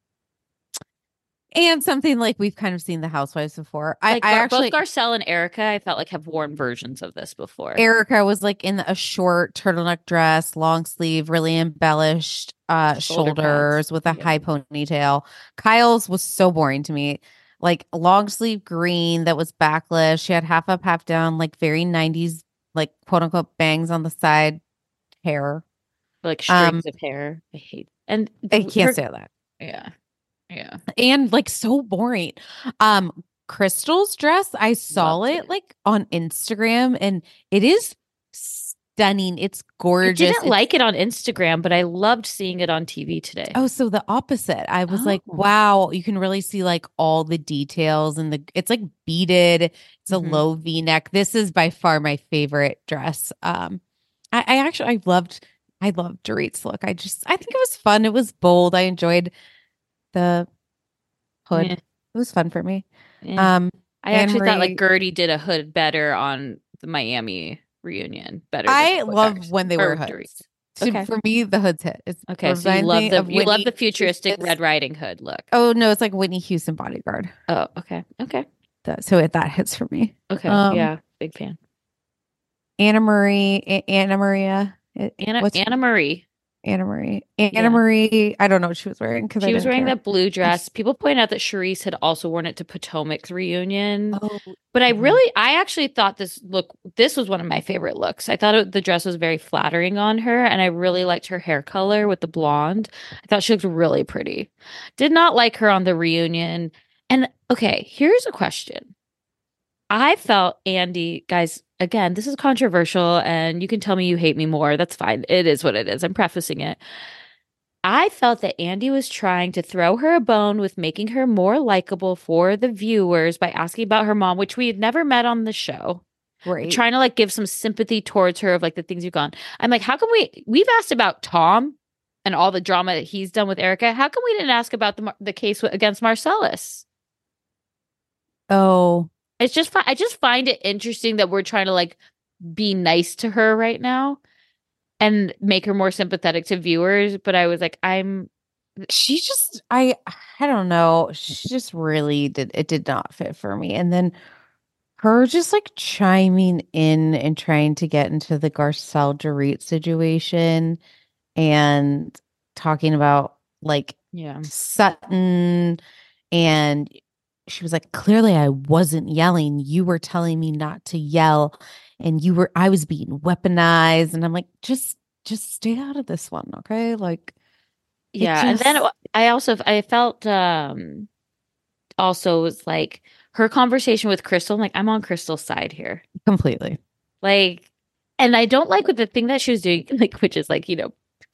And something like we've kind of seen the Housewives before. Like I actually both Garcelle and Erica, I felt like have worn versions of this before. Erica was like in a short turtleneck dress, long sleeve, really embellished shoulders with a high ponytail. Kyle's was so boring to me. Like long sleeve green that was backless. She had half up, half down, like very 90s, like quote unquote bangs on the side hair. Like strings of hair. I hate. And I can't say that. Yeah. Yeah. And like so boring. Crystal's dress, I saw it like on Instagram and it is stunning. It's gorgeous. I didn't like it on Instagram, but I loved seeing it on TV today. Oh, so the opposite. I was like, wow, you can really see like all the details and it's like beaded. It's a low V-neck. This is by far my favorite dress. I loved Dorit's look. I think it was fun. It was bold. I enjoyed the hood. It was fun for me. I actually thought like Gertie did a hood better on the Miami reunion. Better. I love when they wear hoods. Okay. For me, the hood's hit. Okay, so you love the futuristic Red Riding Hood look. Oh no, it's like Whitney Houston bodyguard. Oh, okay. So that hits for me. Okay, yeah, big fan. Anna Marie. Anna Marie. I don't know what she was wearing because she was wearing that blue dress. People point out that Charisse had also worn it to Potomac's reunion. Oh, but I actually thought this was one of my favorite looks. I thought the dress was very flattering on her, and I really liked her hair color with the blonde. I thought she looked really pretty. Did not like her on the reunion. And okay, here's a question. I felt Andy, guys, again, this is controversial and you can tell me you hate me more. That's fine. It is what it is. I'm prefacing it. I felt that Andy was trying to throw her a bone with making her more likable for the viewers by asking about her mom, which we had never met on the show. Right. Trying to like give some sympathy towards her of like the things you've gone. I'm like, how come we've asked about Tom and all the drama that he's done with Erica. How come we didn't ask about the case against Marcellus? Oh, I just find it interesting that we're trying to like be nice to her right now and make her more sympathetic to viewers. But I was like, I don't know. She just really did not fit for me. And then her just like chiming in and trying to get into the Garcelle Dorit situation and talking about like Sutton, and she was like, clearly I wasn't yelling. You were telling me not to yell and I was being weaponized. And I'm like, just stay out of this one. Okay. Like, and then I felt, also was like her conversation with Crystal. I'm like, I'm on Crystal's side here. Completely. Like, and I don't like with the thing that she was doing, like, which is like, people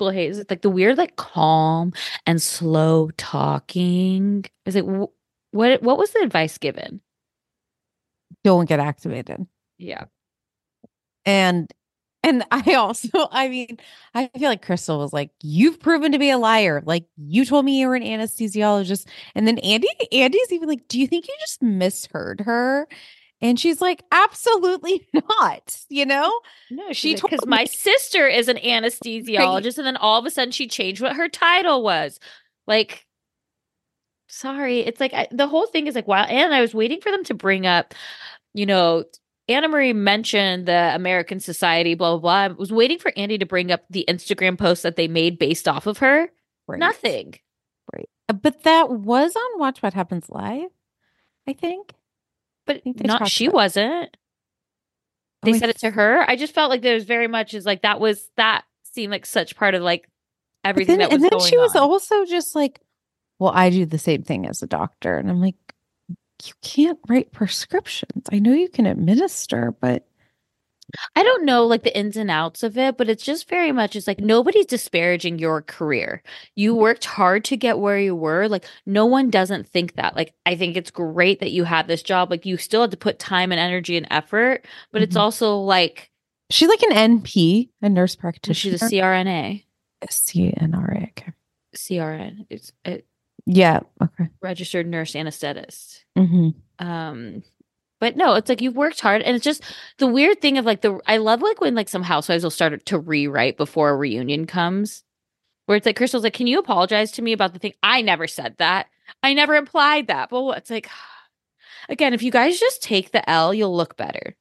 Principal Hayes, it's like the weird, like calm and slow talking. Is it what was the advice given? Don't get activated. Yeah. And I also, I mean, I feel like Crystal was like, you've proven to be a liar. Like, you told me you were an anesthesiologist. And then Andy's even like, do you think you just misheard her? And she's like, absolutely not. You know? No, she because told my me- sister is an anesthesiologist, and then all of a sudden she changed what her title was. Like, sorry, it's like the whole thing is like, wow. And I was waiting for them to bring up, you know, Anna Marie mentioned the American Society, blah, blah, blah. I was waiting for Andy to bring up the Instagram post that they made based off of her. Right. Nothing. Right. But that was on Watch What Happens Live, I think. But think they not, talked she about wasn't. They Oh, I said it to her. I just felt like there was very much is like that seemed like such part of like everything that was and then going she was on. also just like, well, I do the same thing as a doctor. And I'm like, you can't write prescriptions. I know you can administer, but I don't know like the ins and outs of it, but it's just very much it's like nobody's disparaging your career. You worked hard to get where you were. Like no one doesn't think that. Like I think it's great that you have this job. Like you still had to put time and energy and effort, but it's also like she's like an NP, a nurse practitioner. she's a CRNA. CNRA. Okay. CRN. It's a Yeah. Okay. registered nurse anesthetist. Mm-hmm. But no, it's like you've worked hard, and it's just the weird thing of like I love like when like some housewives will start to rewrite before a reunion comes, where it's like Crystal's like, "Can you apologize to me about the thing? I never said that. I never implied that." But it's like, again, if you guys just take the L, you'll look better.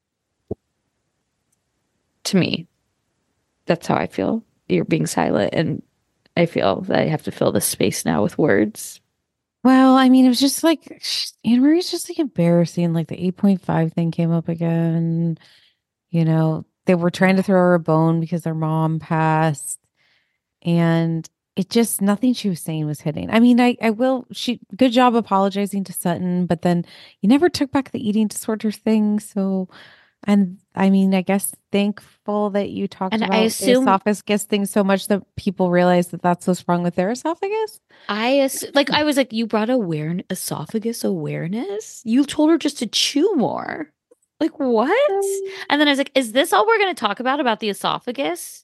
To me, that's how I feel. You're being silent, and I feel that I have to fill this space now with words. Well, I mean, it was just like Anne Marie's just like embarrassing. Like the 8.5 thing came up again. You know, they were trying to throw her a bone because their mom passed. And it just nothing she was saying was hitting. I mean, good job apologizing to Sutton, but then you never took back the eating disorder thing. So, and I mean, I guess thankful that you talked And about I the assume- esophagus thing so much that people realize that that's what's wrong with their esophagus. I was like, you brought esophagus awareness? You told her just to chew more. Like, what? And then I was like, is this all we're going to talk about the esophagus?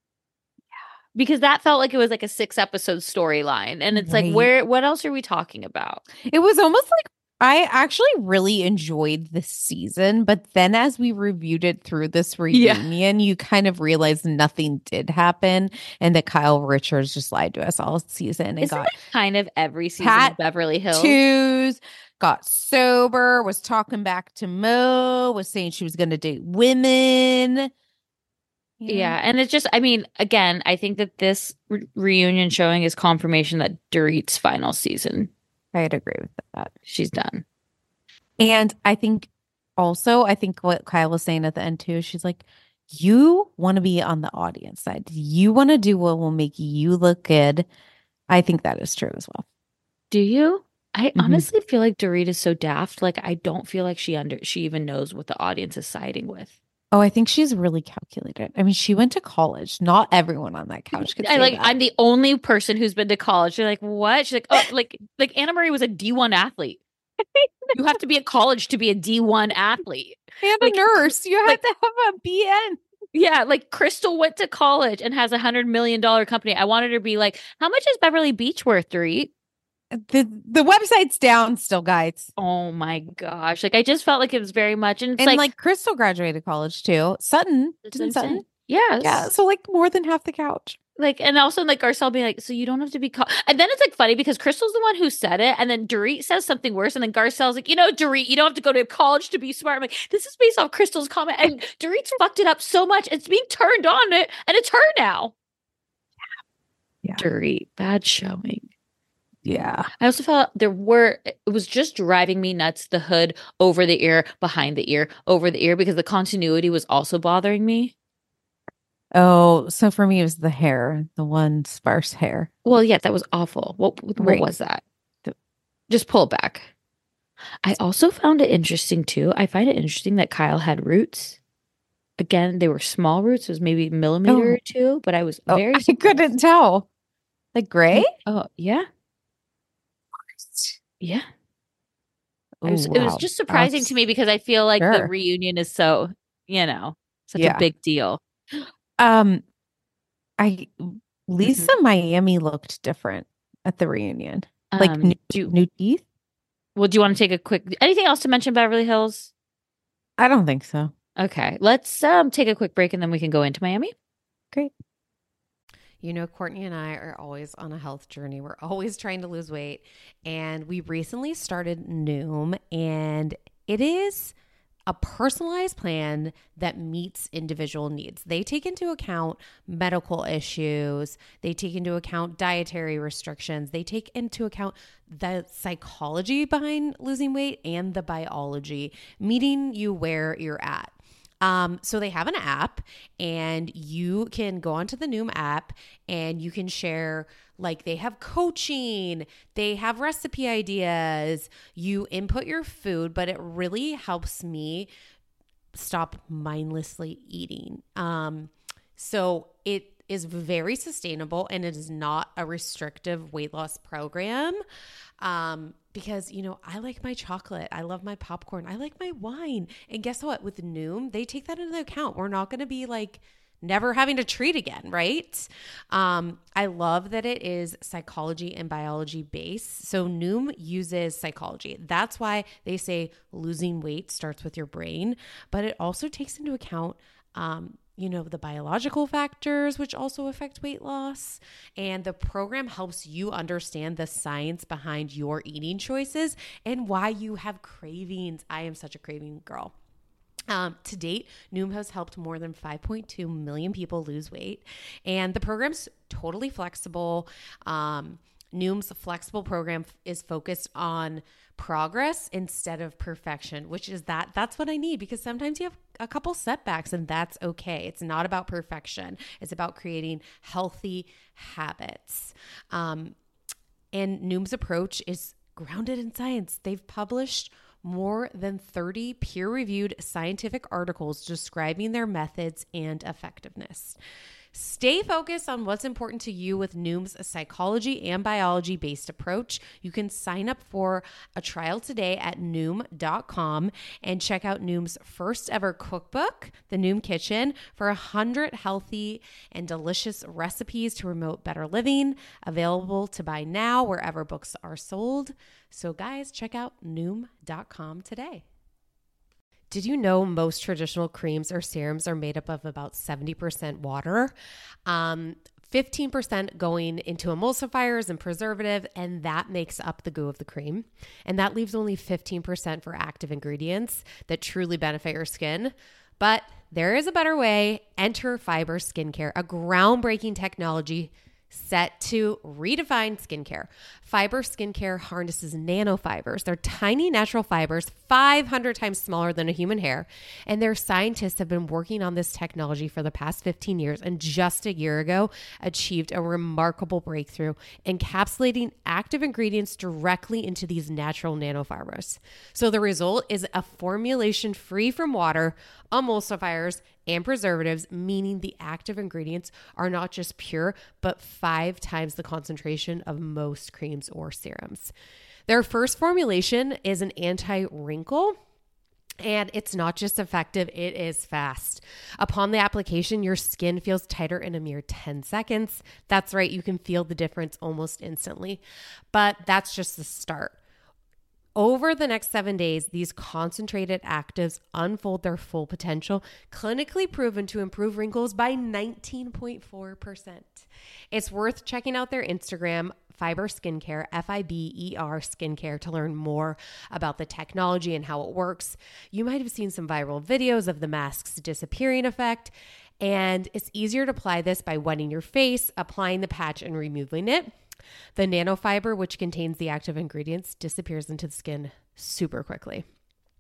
Yeah. Because that felt like it was like a 6-episode storyline. And it's like, what else are we talking about? It was almost like I actually really enjoyed this season, but then as we reviewed it through this reunion, you kind of realized nothing did happen and that Kyle Richards just lied to us all season and Isn't got that kind of every season of Beverly Hills? tattoos, got sober, was talking back to Mo, was saying she was going to date women. Yeah. And it's just, I mean, again, I think that this reunion showing is confirmation that Dorit's final season. I'd agree with that. She's done. And I think what Kyle was saying at the end too, she's like, you want to be on the audience side. You want to do what will make you look good. I think that is true as well. Do you? I honestly feel like Dorit is so daft. Like, I don't feel like she even knows what the audience is siding with. Oh, I think she's really calculated. I mean, she went to college. Not everyone on that couch could say that. I'm the only person who's been to college. You're like, what? She's like, oh, like Anna Marie was a D1 athlete. You have to be at college to be a D1 athlete. And a nurse. You have to have a BN. Yeah, like Crystal went to college and has $100 million company. I wanted her to be like, how much is Beverly Beach worth, Dorit? The website's down still, guys. Oh my gosh. Like I just felt like it was very much and it's like Crystal graduated college too. Sutton. Didn't Sutton? Yes. Yeah. So like more than half the couch. Like and also like Garcelle being like, so you don't have to be and then it's like funny because Crystal's the one who said it and then Dorit says something worse and then Garcelle's like, Dorit, you don't have to go to college to be smart. I'm like, this is based off Crystal's comment and Dorit's fucked it up so much. It's being turned on it and it's her now. Yeah. Dorit, bad showing. Yeah. I also felt it was just driving me nuts. The hood over the ear, behind the ear, over the ear, because the continuity was also bothering me. Oh, so for me, it was the hair, the one sparse hair. Well, yeah, that was awful. What was that? Just pull it back. I also found it interesting too. I find it interesting that Kyle had roots. Again, they were small roots. It was maybe a millimeter or two, but I was very I surprised. couldn't tell. Like gray? Oh, yeah. Yeah. Oh, It was just surprising to me because I feel like the Sure. reunion is so, such Yeah. a big deal. Lisa Miami looked different at the reunion. Like new teeth? Well, do you want to take a quick anything else to mention Beverly Hills? I don't think so. Okay. Let's take a quick break and then we can go into Miami. Great. You know, Courtney and I are always on a health journey. We're always trying to lose weight. And we recently started Noom, and it is a personalized plan that meets individual needs. They take into account medical issues. They take into account dietary restrictions. They take into account the psychology behind losing weight and the biology, meeting you where you're at. So they have an app, and you can go onto the Noom app and you can share, like, they have coaching, they have recipe ideas, you input your food, but it really helps me stop mindlessly eating. So it is very sustainable, and it is not a restrictive weight loss program. Because, I like my chocolate. I love my popcorn. I like my wine. And guess what? With Noom, they take that into account. We're not going to be like never having to treat again, right? I love that it is psychology and biology based. So Noom uses psychology. That's why they say losing weight starts with your brain, but it also takes into account the biological factors, which also affect weight loss. And the program helps you understand the science behind your eating choices and why you have cravings. I am such a craving girl. To date, Noom has helped more than 5.2 million people lose weight, and the program's totally flexible. Noom's flexible program is focused on progress instead of perfection, which is that's what I need, because sometimes you have a couple setbacks and that's okay. It's not about perfection. It's about creating healthy habits. And Noom's approach is grounded in science. They've published more than 30 peer-reviewed scientific articles describing their methods and effectiveness. Stay focused on what's important to you with Noom's psychology and biology-based approach. You can sign up for a trial today at Noom.com and check out Noom's first ever cookbook, The Noom Kitchen, for 100 healthy and delicious recipes to promote better living, available to buy now wherever books are sold. So guys, check out Noom.com today. Did you know most traditional creams or serums are made up of about 70% water? 15% going into emulsifiers and preservative, and that makes up the goo of the cream. And that leaves only 15% for active ingredients that truly benefit your skin. But there is a better way. Enter Fiber Skincare, a groundbreaking technology set to redefine skincare. Fiber Skincare harnesses nanofibers. They're tiny natural fibers, 500 times smaller than a human hair. And their scientists have been working on this technology for the past 15 years, and just a year ago achieved a remarkable breakthrough, encapsulating active ingredients directly into these natural nanofibers. So the result is a formulation free from water, emulsifiers, and preservatives, meaning the active ingredients are not just pure, but 5 times the concentration of most creams or serums. Their first formulation is an anti-wrinkle, and it's not just effective, it is fast. Upon the application, your skin feels tighter in a mere 10 seconds. That's right, you can feel the difference almost instantly. But that's just the start. Over the next 7 days, these concentrated actives unfold their full potential, clinically proven to improve wrinkles by 19.4%. It's worth checking out their Instagram, Fiber Skincare, Fiber Skincare, to learn more about the technology and how it works. You might have seen some viral videos of the mask's disappearing effect, and it's easier to apply this by wetting your face, applying the patch, and removing it. The nanofiber, which contains the active ingredients, disappears into the skin super quickly.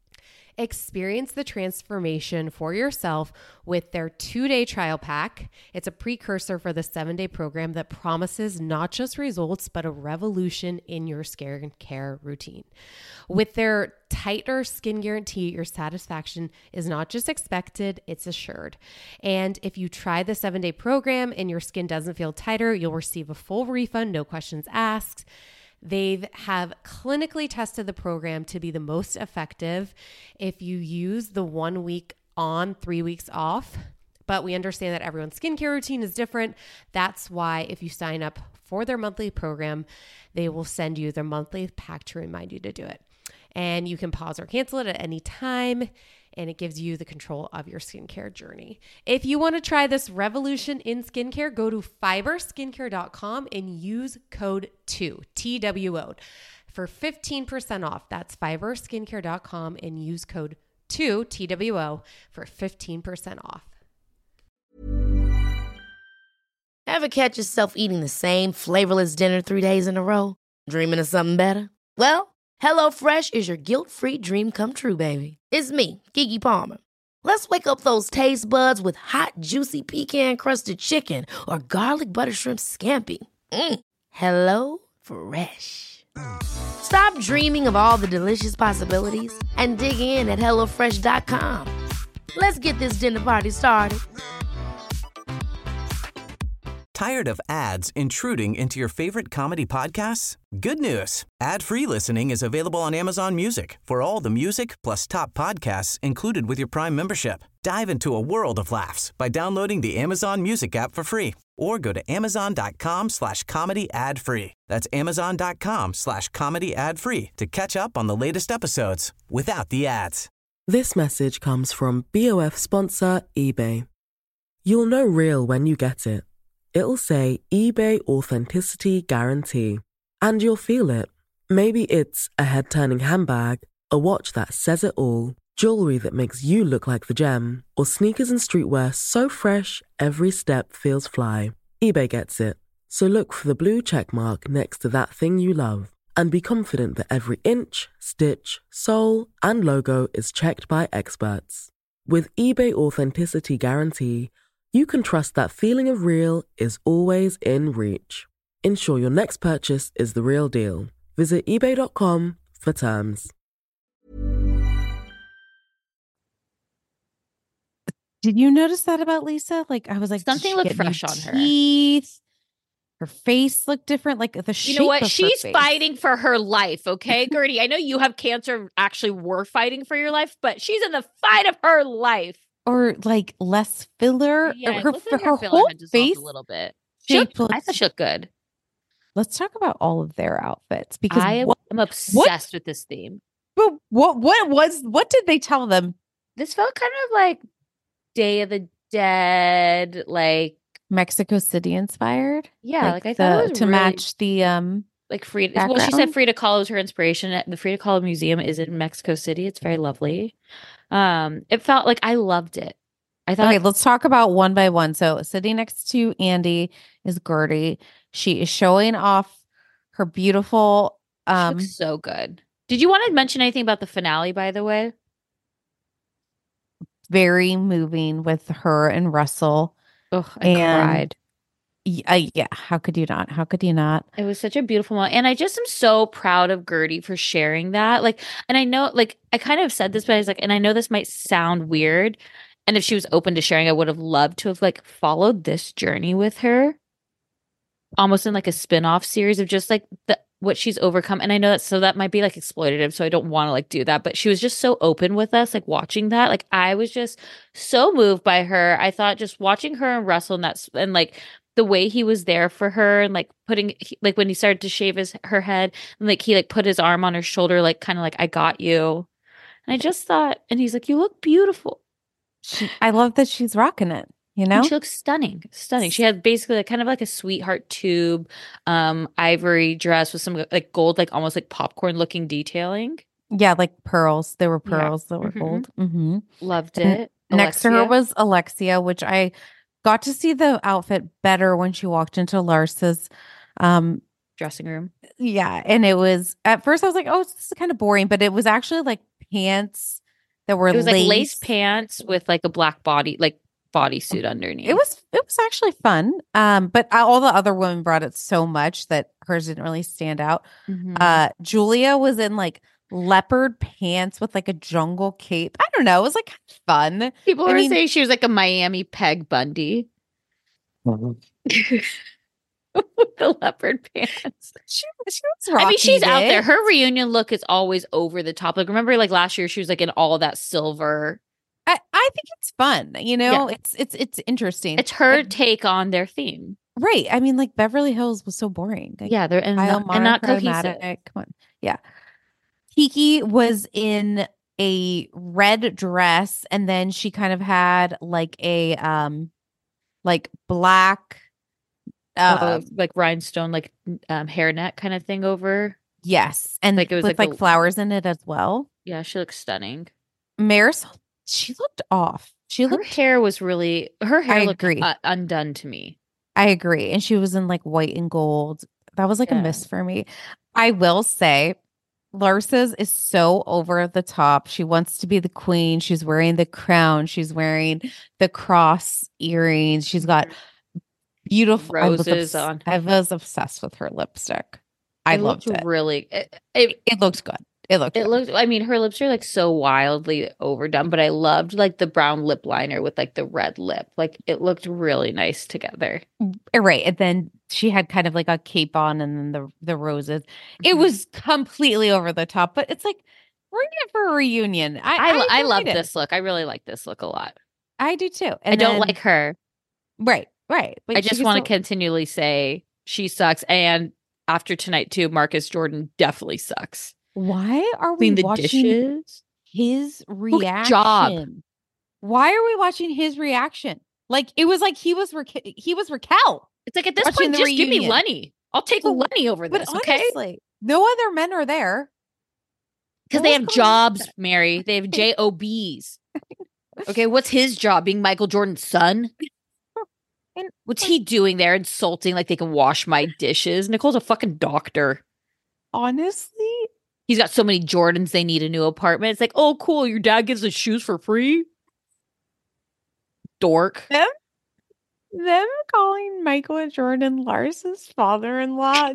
Experience the transformation for yourself with their 2-day trial pack. It's a precursor for the 7-day program that promises not just results, but a revolution in your skincare routine. With their tighter skin guarantee, your satisfaction is not just expected, it's assured. And if you try the 7-day program and your skin doesn't feel tighter, you'll receive a full refund, no questions asked. They have clinically tested the program to be the most effective if you use the 1 week on, 3 weeks off. But we understand that everyone's skincare routine is different. That's why if you sign up for their monthly program, they will send you their monthly pack to remind you to do it. And you can pause or cancel it at any time, and it gives you the control of your skincare journey. If you want to try this revolution in skincare, go to fiberskincare.com and use code 2, TWO, for 15% off. That's fiberskincare.com and use code 2, TWO, for 15% off. Ever catch yourself eating the same flavorless dinner 3 days in a row? Dreaming of something better? Well, HelloFresh is your guilt-free dream come true, baby. It's me, Keke Palmer. Let's wake up those taste buds with hot, juicy pecan-crusted chicken or garlic butter shrimp scampi. Hello Fresh. Stop dreaming of all the delicious possibilities and dig in at HelloFresh.com. Let's get this dinner party started. Tired of ads intruding into your favorite comedy podcasts? Good news. Ad-free listening is available on Amazon Music for all the music plus top podcasts included with your Prime membership. Dive into a world of laughs by downloading the Amazon Music app for free or go to amazon.com/comedy ad-free. That's amazon.com/comedy ad-free to catch up on the latest episodes without the ads. This message comes from BOF sponsor eBay. You'll know real when you get it. It'll say eBay Authenticity Guarantee. And you'll feel it. Maybe it's a head-turning handbag, a watch that says it all, jewelry that makes you look like the gem, or sneakers and streetwear so fresh every step feels fly. eBay gets it. So look for the blue check mark next to that thing you love and be confident that every inch, stitch, sole, and logo is checked by experts. With eBay Authenticity Guarantee, you can trust that feeling of real is always in reach. Ensure your next purchase is the real deal. Visit ebay.com for terms. Did you notice that about Lisa? Like, I was like, Something looked fresh on her. Teeth. Her face looked different. Like the shape. You know what? Of She's her face. fighting for her life. Okay, Gertie. I know you have cancer. Actually, were fighting for your life, but she's in the fight of her life. Or like less filler. Yeah, her filler whole had dissolved face a little bit. shape I thought she looked good. Let's talk about all of their outfits because I am obsessed with this theme. But what did they tell them? This felt kind of like Day of the Dead, like Mexico City inspired. Yeah, like I thought it was to really, match the like Frida. background? Well, she said Frida Kahlo was her inspiration. The Frida Kahlo Museum is in Mexico City. It's very lovely. It felt like I loved it. I thought. Okay, let's talk about one by one. So sitting next to Andy is Gertie. She is showing off her beautiful. She looks so good. Did you want to mention anything about the finale, by the way? Very moving with her and Russell. Oh, I cried. Yeah. How could you not? How could you not? It was such a beautiful moment. And I just am so proud of Gertie for sharing that. Like, and I know, like, I kind of said this, but I was like, and I know this might sound weird. And if she was open to sharing, I would have loved to have like followed this journey with her. Almost in like a spin-off series of just like what she's overcome. And I know that might be like exploitative, so I don't want to like do that. But she was just so open with us, like watching that. Like I was just so moved by her. I thought just watching her and Russell and like the way he was there for her and like like when he started to shave her head and like he like put his arm on her shoulder, like kind of like I got you. And I just thought, and he's like, you look beautiful. I love that she's rocking it. You know, and she looks stunning. She had basically like kind of like a sweetheart tube, ivory dress with some like gold, like almost like popcorn looking detailing. Yeah, like pearls. There were pearls that were gold. Mm-hmm. Loved it. Next to her was Alexia, which I got to see the outfit better when she walked into Larsa's dressing room. Yeah, and it was at first I was like, oh, this is kind of boring, but it was actually like pants that were It was like lace lace pants with like a black bodysuit underneath. It was actually fun. But all the other women brought it so much that hers didn't really stand out. Julia was in like leopard pants with like a jungle cape. I don't know. It was like fun. People were saying she was like a Miami Peg Bundy. With the leopard pants. She was rocking she's out there. it. Her reunion look is always over the top. Like, remember, like last year, she was like in all that silver. I think it's fun. You know, it's interesting. It's her take on their theme, right? I mean, like Beverly Hills was so boring. Like, yeah, they're and not cohesive. Come on, yeah. Kiki was in a red dress, and then she kind of had like a like black. Like rhinestone, like hairnet kind of thing over. Yes, and like it was with like flowers in it as well. Yeah, she looks stunning. Marisol, she looked off. Her hair looked undone to me. I agree, and she was in like white and gold. That was like a miss for me. I will say, Larsa's is so over the top. She wants to be the queen. She's wearing the crown. She's wearing the cross earrings. She's got beautiful roses on. I was obsessed with her lipstick. I loved it. Really, it looked good. It looked. I mean, her lips are like so wildly overdone, but I loved like the brown lip liner with like the red lip. Like it looked really nice together. Right, and then she had kind of like a cape on, and then the roses. It was completely over the top, but it's like we're in it for a reunion. I love this look. I really like this look a lot. I do too. And I don't like her. Right. But I just want to continually say she sucks. And after tonight too, Marcus Jordan definitely sucks. Why are we watching his reaction? Job. Why are we watching his reaction? Like it was like he was Raquel. It's like at this point, just give me Lenny. I'll take Lenny over this. But okay. Honestly, no other men are there because they have jobs, Mary. They have jobs. Okay, what's his job? Being Michael Jordan's son. And what's he doing there? Insulting like they can wash my dishes. Nicole's a fucking doctor. Honestly, he's got so many Jordans. They need a new apartment. It's like, oh, cool. Your dad gives us shoes for free. Dork. Them calling Michael Jordan Lars's father-in-law.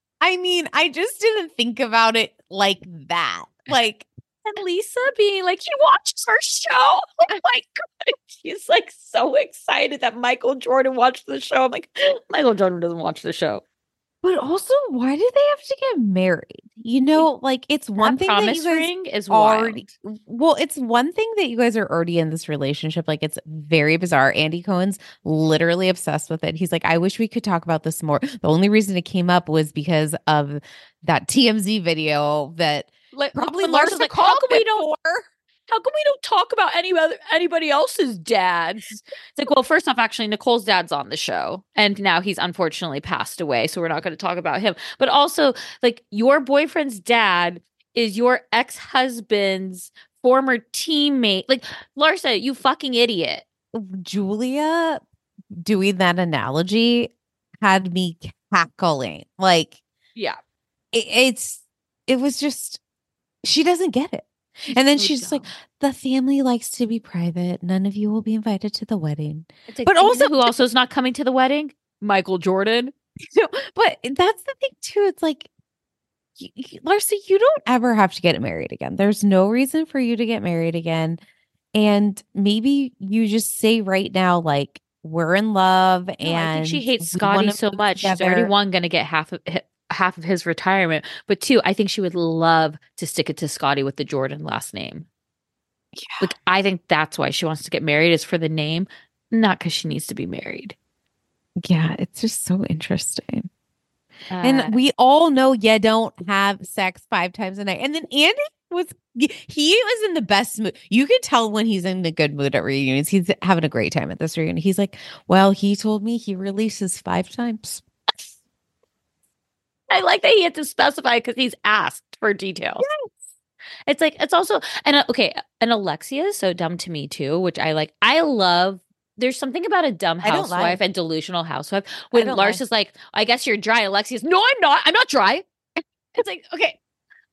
I just didn't think about it like that. Like. And Lisa being like, he watches our show. Oh my God. She's like so excited that Michael Jordan watched the show. I'm like, Michael Jordan doesn't watch the show. But also, why did they have to get married? You know, like it's one thing that you guys ring is already. Well, it's one thing that you guys are already in this relationship. Like it's very bizarre. Andy Cohen's literally obsessed with it. He's like, I wish we could talk about this more. The only reason it came up was because of that TMZ video that. Probably Lars is like, how come we don't talk about anybody else's dads? It's like, well, first off, actually, Nicole's dad's on the show, and now he's unfortunately passed away, so we're not going to talk about him. But also, like, your boyfriend's dad is your ex-husband's former teammate. Like, Larsa, you fucking idiot. Julia doing that analogy had me cackling. Like, yeah, it was just. She doesn't get it. And then she's like, the family likes to be private. None of you will be invited to the wedding. Like, but also, who also is not coming to the wedding? Michael Jordan. But that's the thing, too. It's like, Larsa, you don't ever have to get married again. There's no reason for you to get married again. And maybe you just say right now, like, we're in love. And I think she hates Scotty so much. She's already going to get half of his retirement, but two, I think she would love to stick it to Scotty with the Jordan last name. Yeah. Like, I think that's why she wants to get married, is for the name, not because she needs to be married. Yeah, it's just so interesting. And we all know you don't have sex 5 times a night. And then Andy was in the best mood. You could tell when he's in a good mood at reunions. He's having a great time at this reunion. He's like, well, he told me he releases 5 times. I like that he had to specify because he's asked for details. Yes. It's like, it's also, and okay, and Alexia is so dumb to me too, which I like. I love, there's something about a dumb housewife and delusional housewife. When Lars is like, I guess you're dry. Alexia's, no, I'm not. I'm not dry. It's like, okay,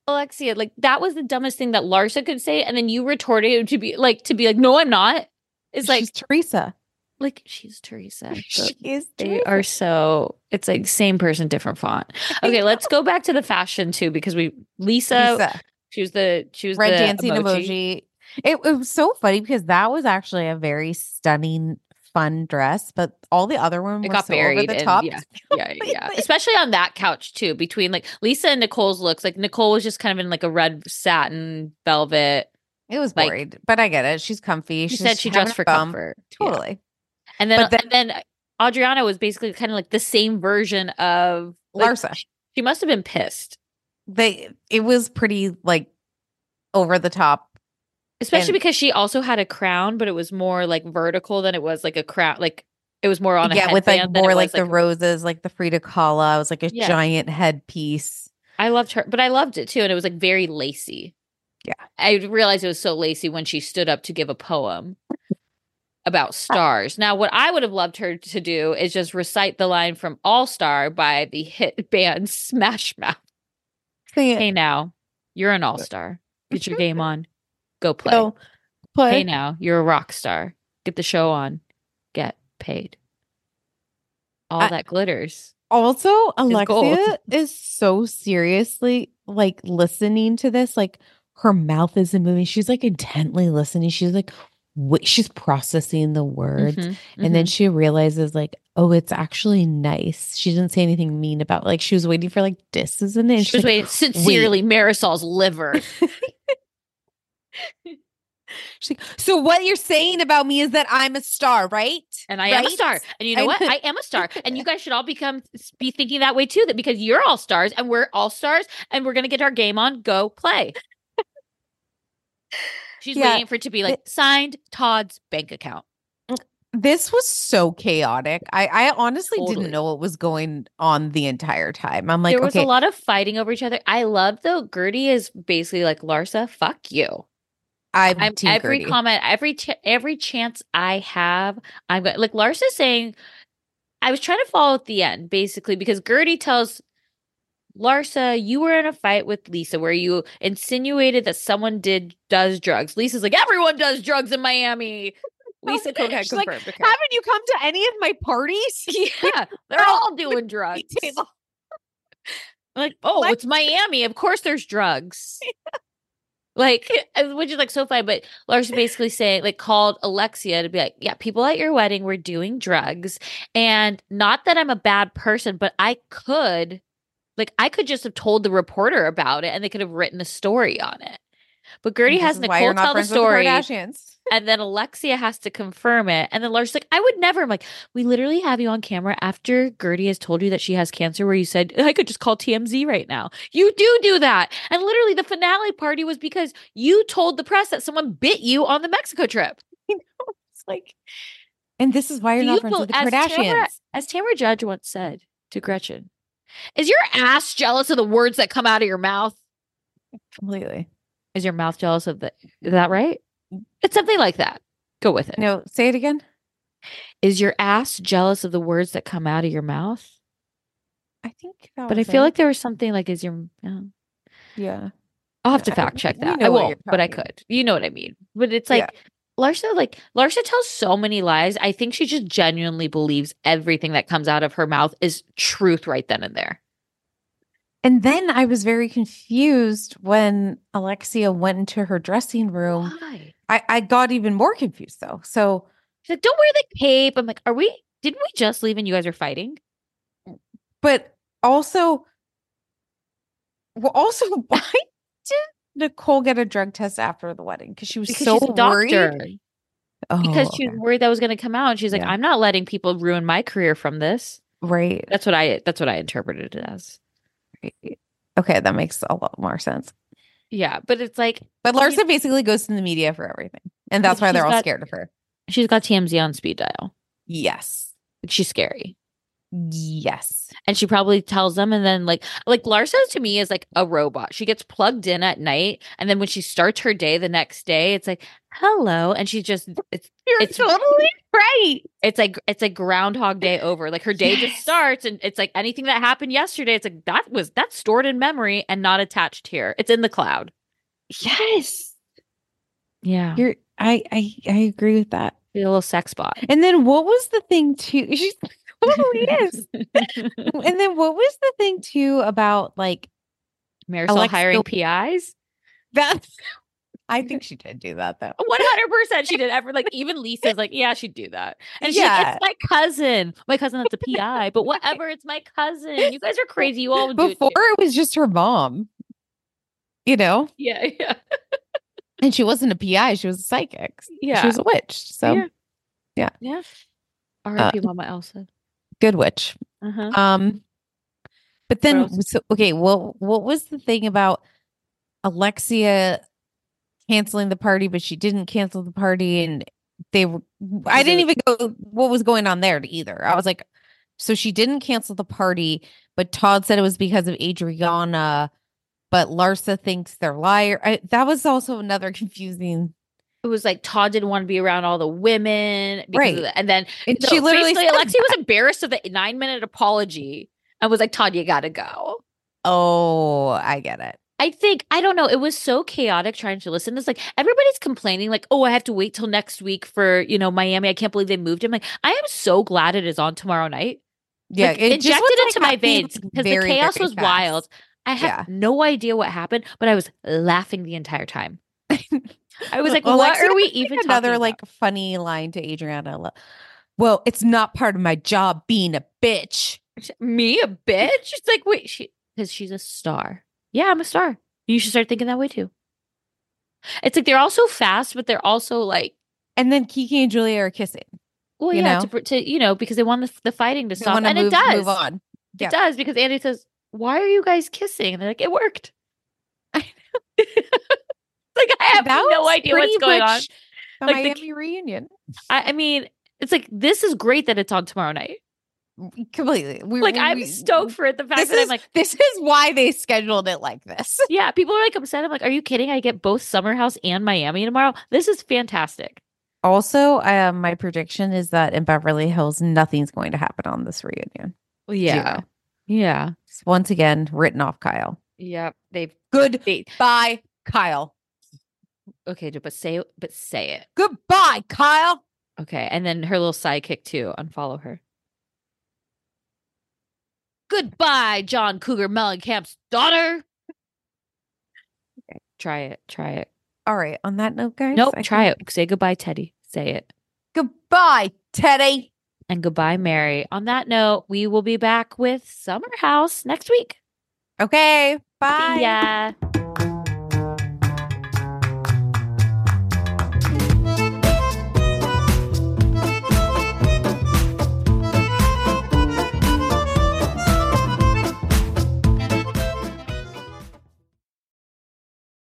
Alexia, like that was the dumbest thing that Larsa could say, and then you retorted to be like, no, I'm not. It's like she's Teresa. Like she's Teresa. She is. They Teresa. are so. It's like same person, different font. Okay, let's go back to the fashion too, because Lisa. She was red the dancing emoji. It was so funny because that was actually a very stunning, fun dress, but all the other women were so over the top. Yeah. Especially on that couch too, between like Lisa and Nicole's looks. Like Nicole was just kind of in like a red satin velvet. It was boring, but I get it. She's comfy. She said she dressed for comfort. Totally. Yeah. And then Adriana was basically kind of like the same version of Larsa. She must have been pissed. It was pretty like over the top. Especially because she also had a crown, but it was more like vertical than it was like a crown. Like it was more on a headband with like more like the like roses, like the Frida Kahlo. It was like a giant headpiece. I loved her, but I loved it too. And it was like very lacy. Yeah. I realized it was so lacy when she stood up to give a poem about stars. Now, what I would have loved her to do is just recite the line from All Star by the hit band Smash Mouth. Hey now, you're an all-star. Get your game on. Go play. Hey now, you're a rock star. Get the show on. Get paid. All that glitters. Also, Alexia is so seriously like listening to this. Like her mouth isn't moving. She's like intently listening. She's like, she's processing the words. And then she realizes like, oh, it's actually nice. She didn't say anything mean about like she was waiting for like disses in it. She was waiting sincerely Marisol's liver. She's like, so what you're saying about me is that I'm a star, right? And I am a star. And you know what? I am a star. And you guys should all be thinking that way too, that because you're all stars and we're all stars and we're going to get our game on, go play. She's waiting for it to be like signed Todd's bank account. This was so chaotic. I honestly didn't know what was going on the entire time. I'm like, there was a lot of fighting over each other. I love though. Gertie is basically like, Larsa, fuck you. I'm team every Gertie. comment, every chance I have, I'm going like Larsa saying. I was trying to follow at the end basically because Gertie tells Larsa, you were in a fight with Lisa where you insinuated that someone does drugs. Lisa's like, everyone does drugs in Miami. Lisa Coquette confirmed. Like, haven't you come to any of my parties? Yeah, they're all doing drugs. Like, oh, it's Miami. Of course there's drugs. Like, which is like so funny. But Larsa basically saying, like, called Alexia to be like, yeah, people at your wedding were doing drugs. And not that I'm a bad person, but I could just have told the reporter about it and they could have written a story on it. But Gertie has Nicole tell the story. And then Alexia has to confirm it. And then Larsa's like, I would never. I'm like, we literally have you on camera after Gertie has told you that she has cancer, where you said, I could just call TMZ right now. You do that. And literally the finale party was because you told the press that someone bit you on the Mexico trip. You know, it's like, and this is why you're not friends with the Kardashians. As Tamara Judge once said to Gretchen, is your ass jealous of the words that come out of your mouth? Completely. Is your mouth jealous of is that right? It's something like that. Go with it. No, say it again. Is your ass jealous of the words that come out of your mouth? I think but I feel like there was something like, is your... Yeah. I'll have to fact check that. I won't, but I could. You know what I mean? But it's like, Larsa tells so many lies. I think she just genuinely believes everything that comes out of her mouth is truth right then and there. And then I was very confused when Alexia went into her dressing room. Why? I got even more confused though. So she's like, don't wear the cape. I'm like, didn't we just leave and you guys are fighting? But also, why did Nicole get a drug test after the wedding? Because she was so she's a doctor. worried. Because she was worried that was going to come out. And she's like, I'm not letting people ruin my career from this. Right. That's what I interpreted it as. Okay, that makes a lot more sense. Yeah, but it's like... But Larsa basically goes to the media for everything. And that's why they're all scared of her. She's got TMZ on speed dial. Yes. She's scary. Yes. And she probably tells them, and then like Larsa to me is like a robot. She gets plugged in at night, and then when she starts her day the next day, it's like, hello. And she just it's totally right. It's like Groundhog Day over. Like her day just starts, and it's like anything that happened yesterday, it's like that's stored in memory and not attached here. It's in the cloud. Yes. Yeah. I agree with that. Be a little sex bot. And then what was the thing too? She totally is. And then what was the thing too about like Marisol hiring PIs? That's I think she did do that though. 100% she did. Ever like even Lisa's like, yeah, she'd do that. And she's like, it's my cousin. My cousin that's a PI, but whatever, it's my cousin. You guys are crazy. You all do Before it was just her mom. You know? Yeah. And she wasn't a PI, she was a psychic. Yeah. She was a witch. So yeah. R.I.P. Mama Elsa. Good witch. Uh-huh. But then what was the thing about Alexia canceling the party, but she didn't cancel the party, and I didn't even go what was going on there either. I was like, so she didn't cancel the party, but Todd said it was because of Adriana, but Larsa thinks they're liar. That was also another confusing. It was like Todd didn't want to be around all the women, right? And then she literally Alexia was embarrassed of the 9-minute apology and was like, "Todd, you gotta go." Oh, I get it. I don't know. It was so chaotic trying to listen. It's like everybody's complaining, like, "Oh, I have to wait till next week for Miami. I can't believe they moved him." Like, I am so glad it is on tomorrow night. Yeah, like, it just went into my veins because the chaos was wild. I have no idea what happened, but I was laughing the entire time. I was like, what are we even talking another about? like funny line to Adriana. Well, it's not part of my job being a bitch. Me, a bitch? It's like, wait, because she's a star. Yeah, I'm a star. You should start thinking that way too. It's like they're all so fast, but they're also like. And then Kiki and Julia are kissing. Well, yeah, to because they want the fighing to stop, and it does move on. It does because Andy says, "Why are you guys kissing?" And they're like, "It worked." I know. Like I have no idea what's going on. The like Miami reunion. I mean, it's like this is great that it's on tomorrow night. Completely. I'm stoked for it. The fact that I'm like, this is why they scheduled it like this. Yeah, people are like upset. I'm like, are you kidding? I get both Summer House and Miami tomorrow. This is fantastic. Also, my prediction is that in Beverly Hills, nothing's going to happen on this reunion. Yeah. Zero. Yeah. It's once again written off Kyle. Yeah. Goodbye, Kyle. Okay, but say it. Goodbye, Kyle. Okay, and then her little sidekick too. Unfollow her. Goodbye, John Cougar Mellencamp's daughter. Okay, try it. All right. On that note, guys. Nope. Try it. Say goodbye, Teddy. Say it. Goodbye, Teddy. And goodbye, Mary. On that note, we will be back with Summer House next week. Okay. Bye. See ya.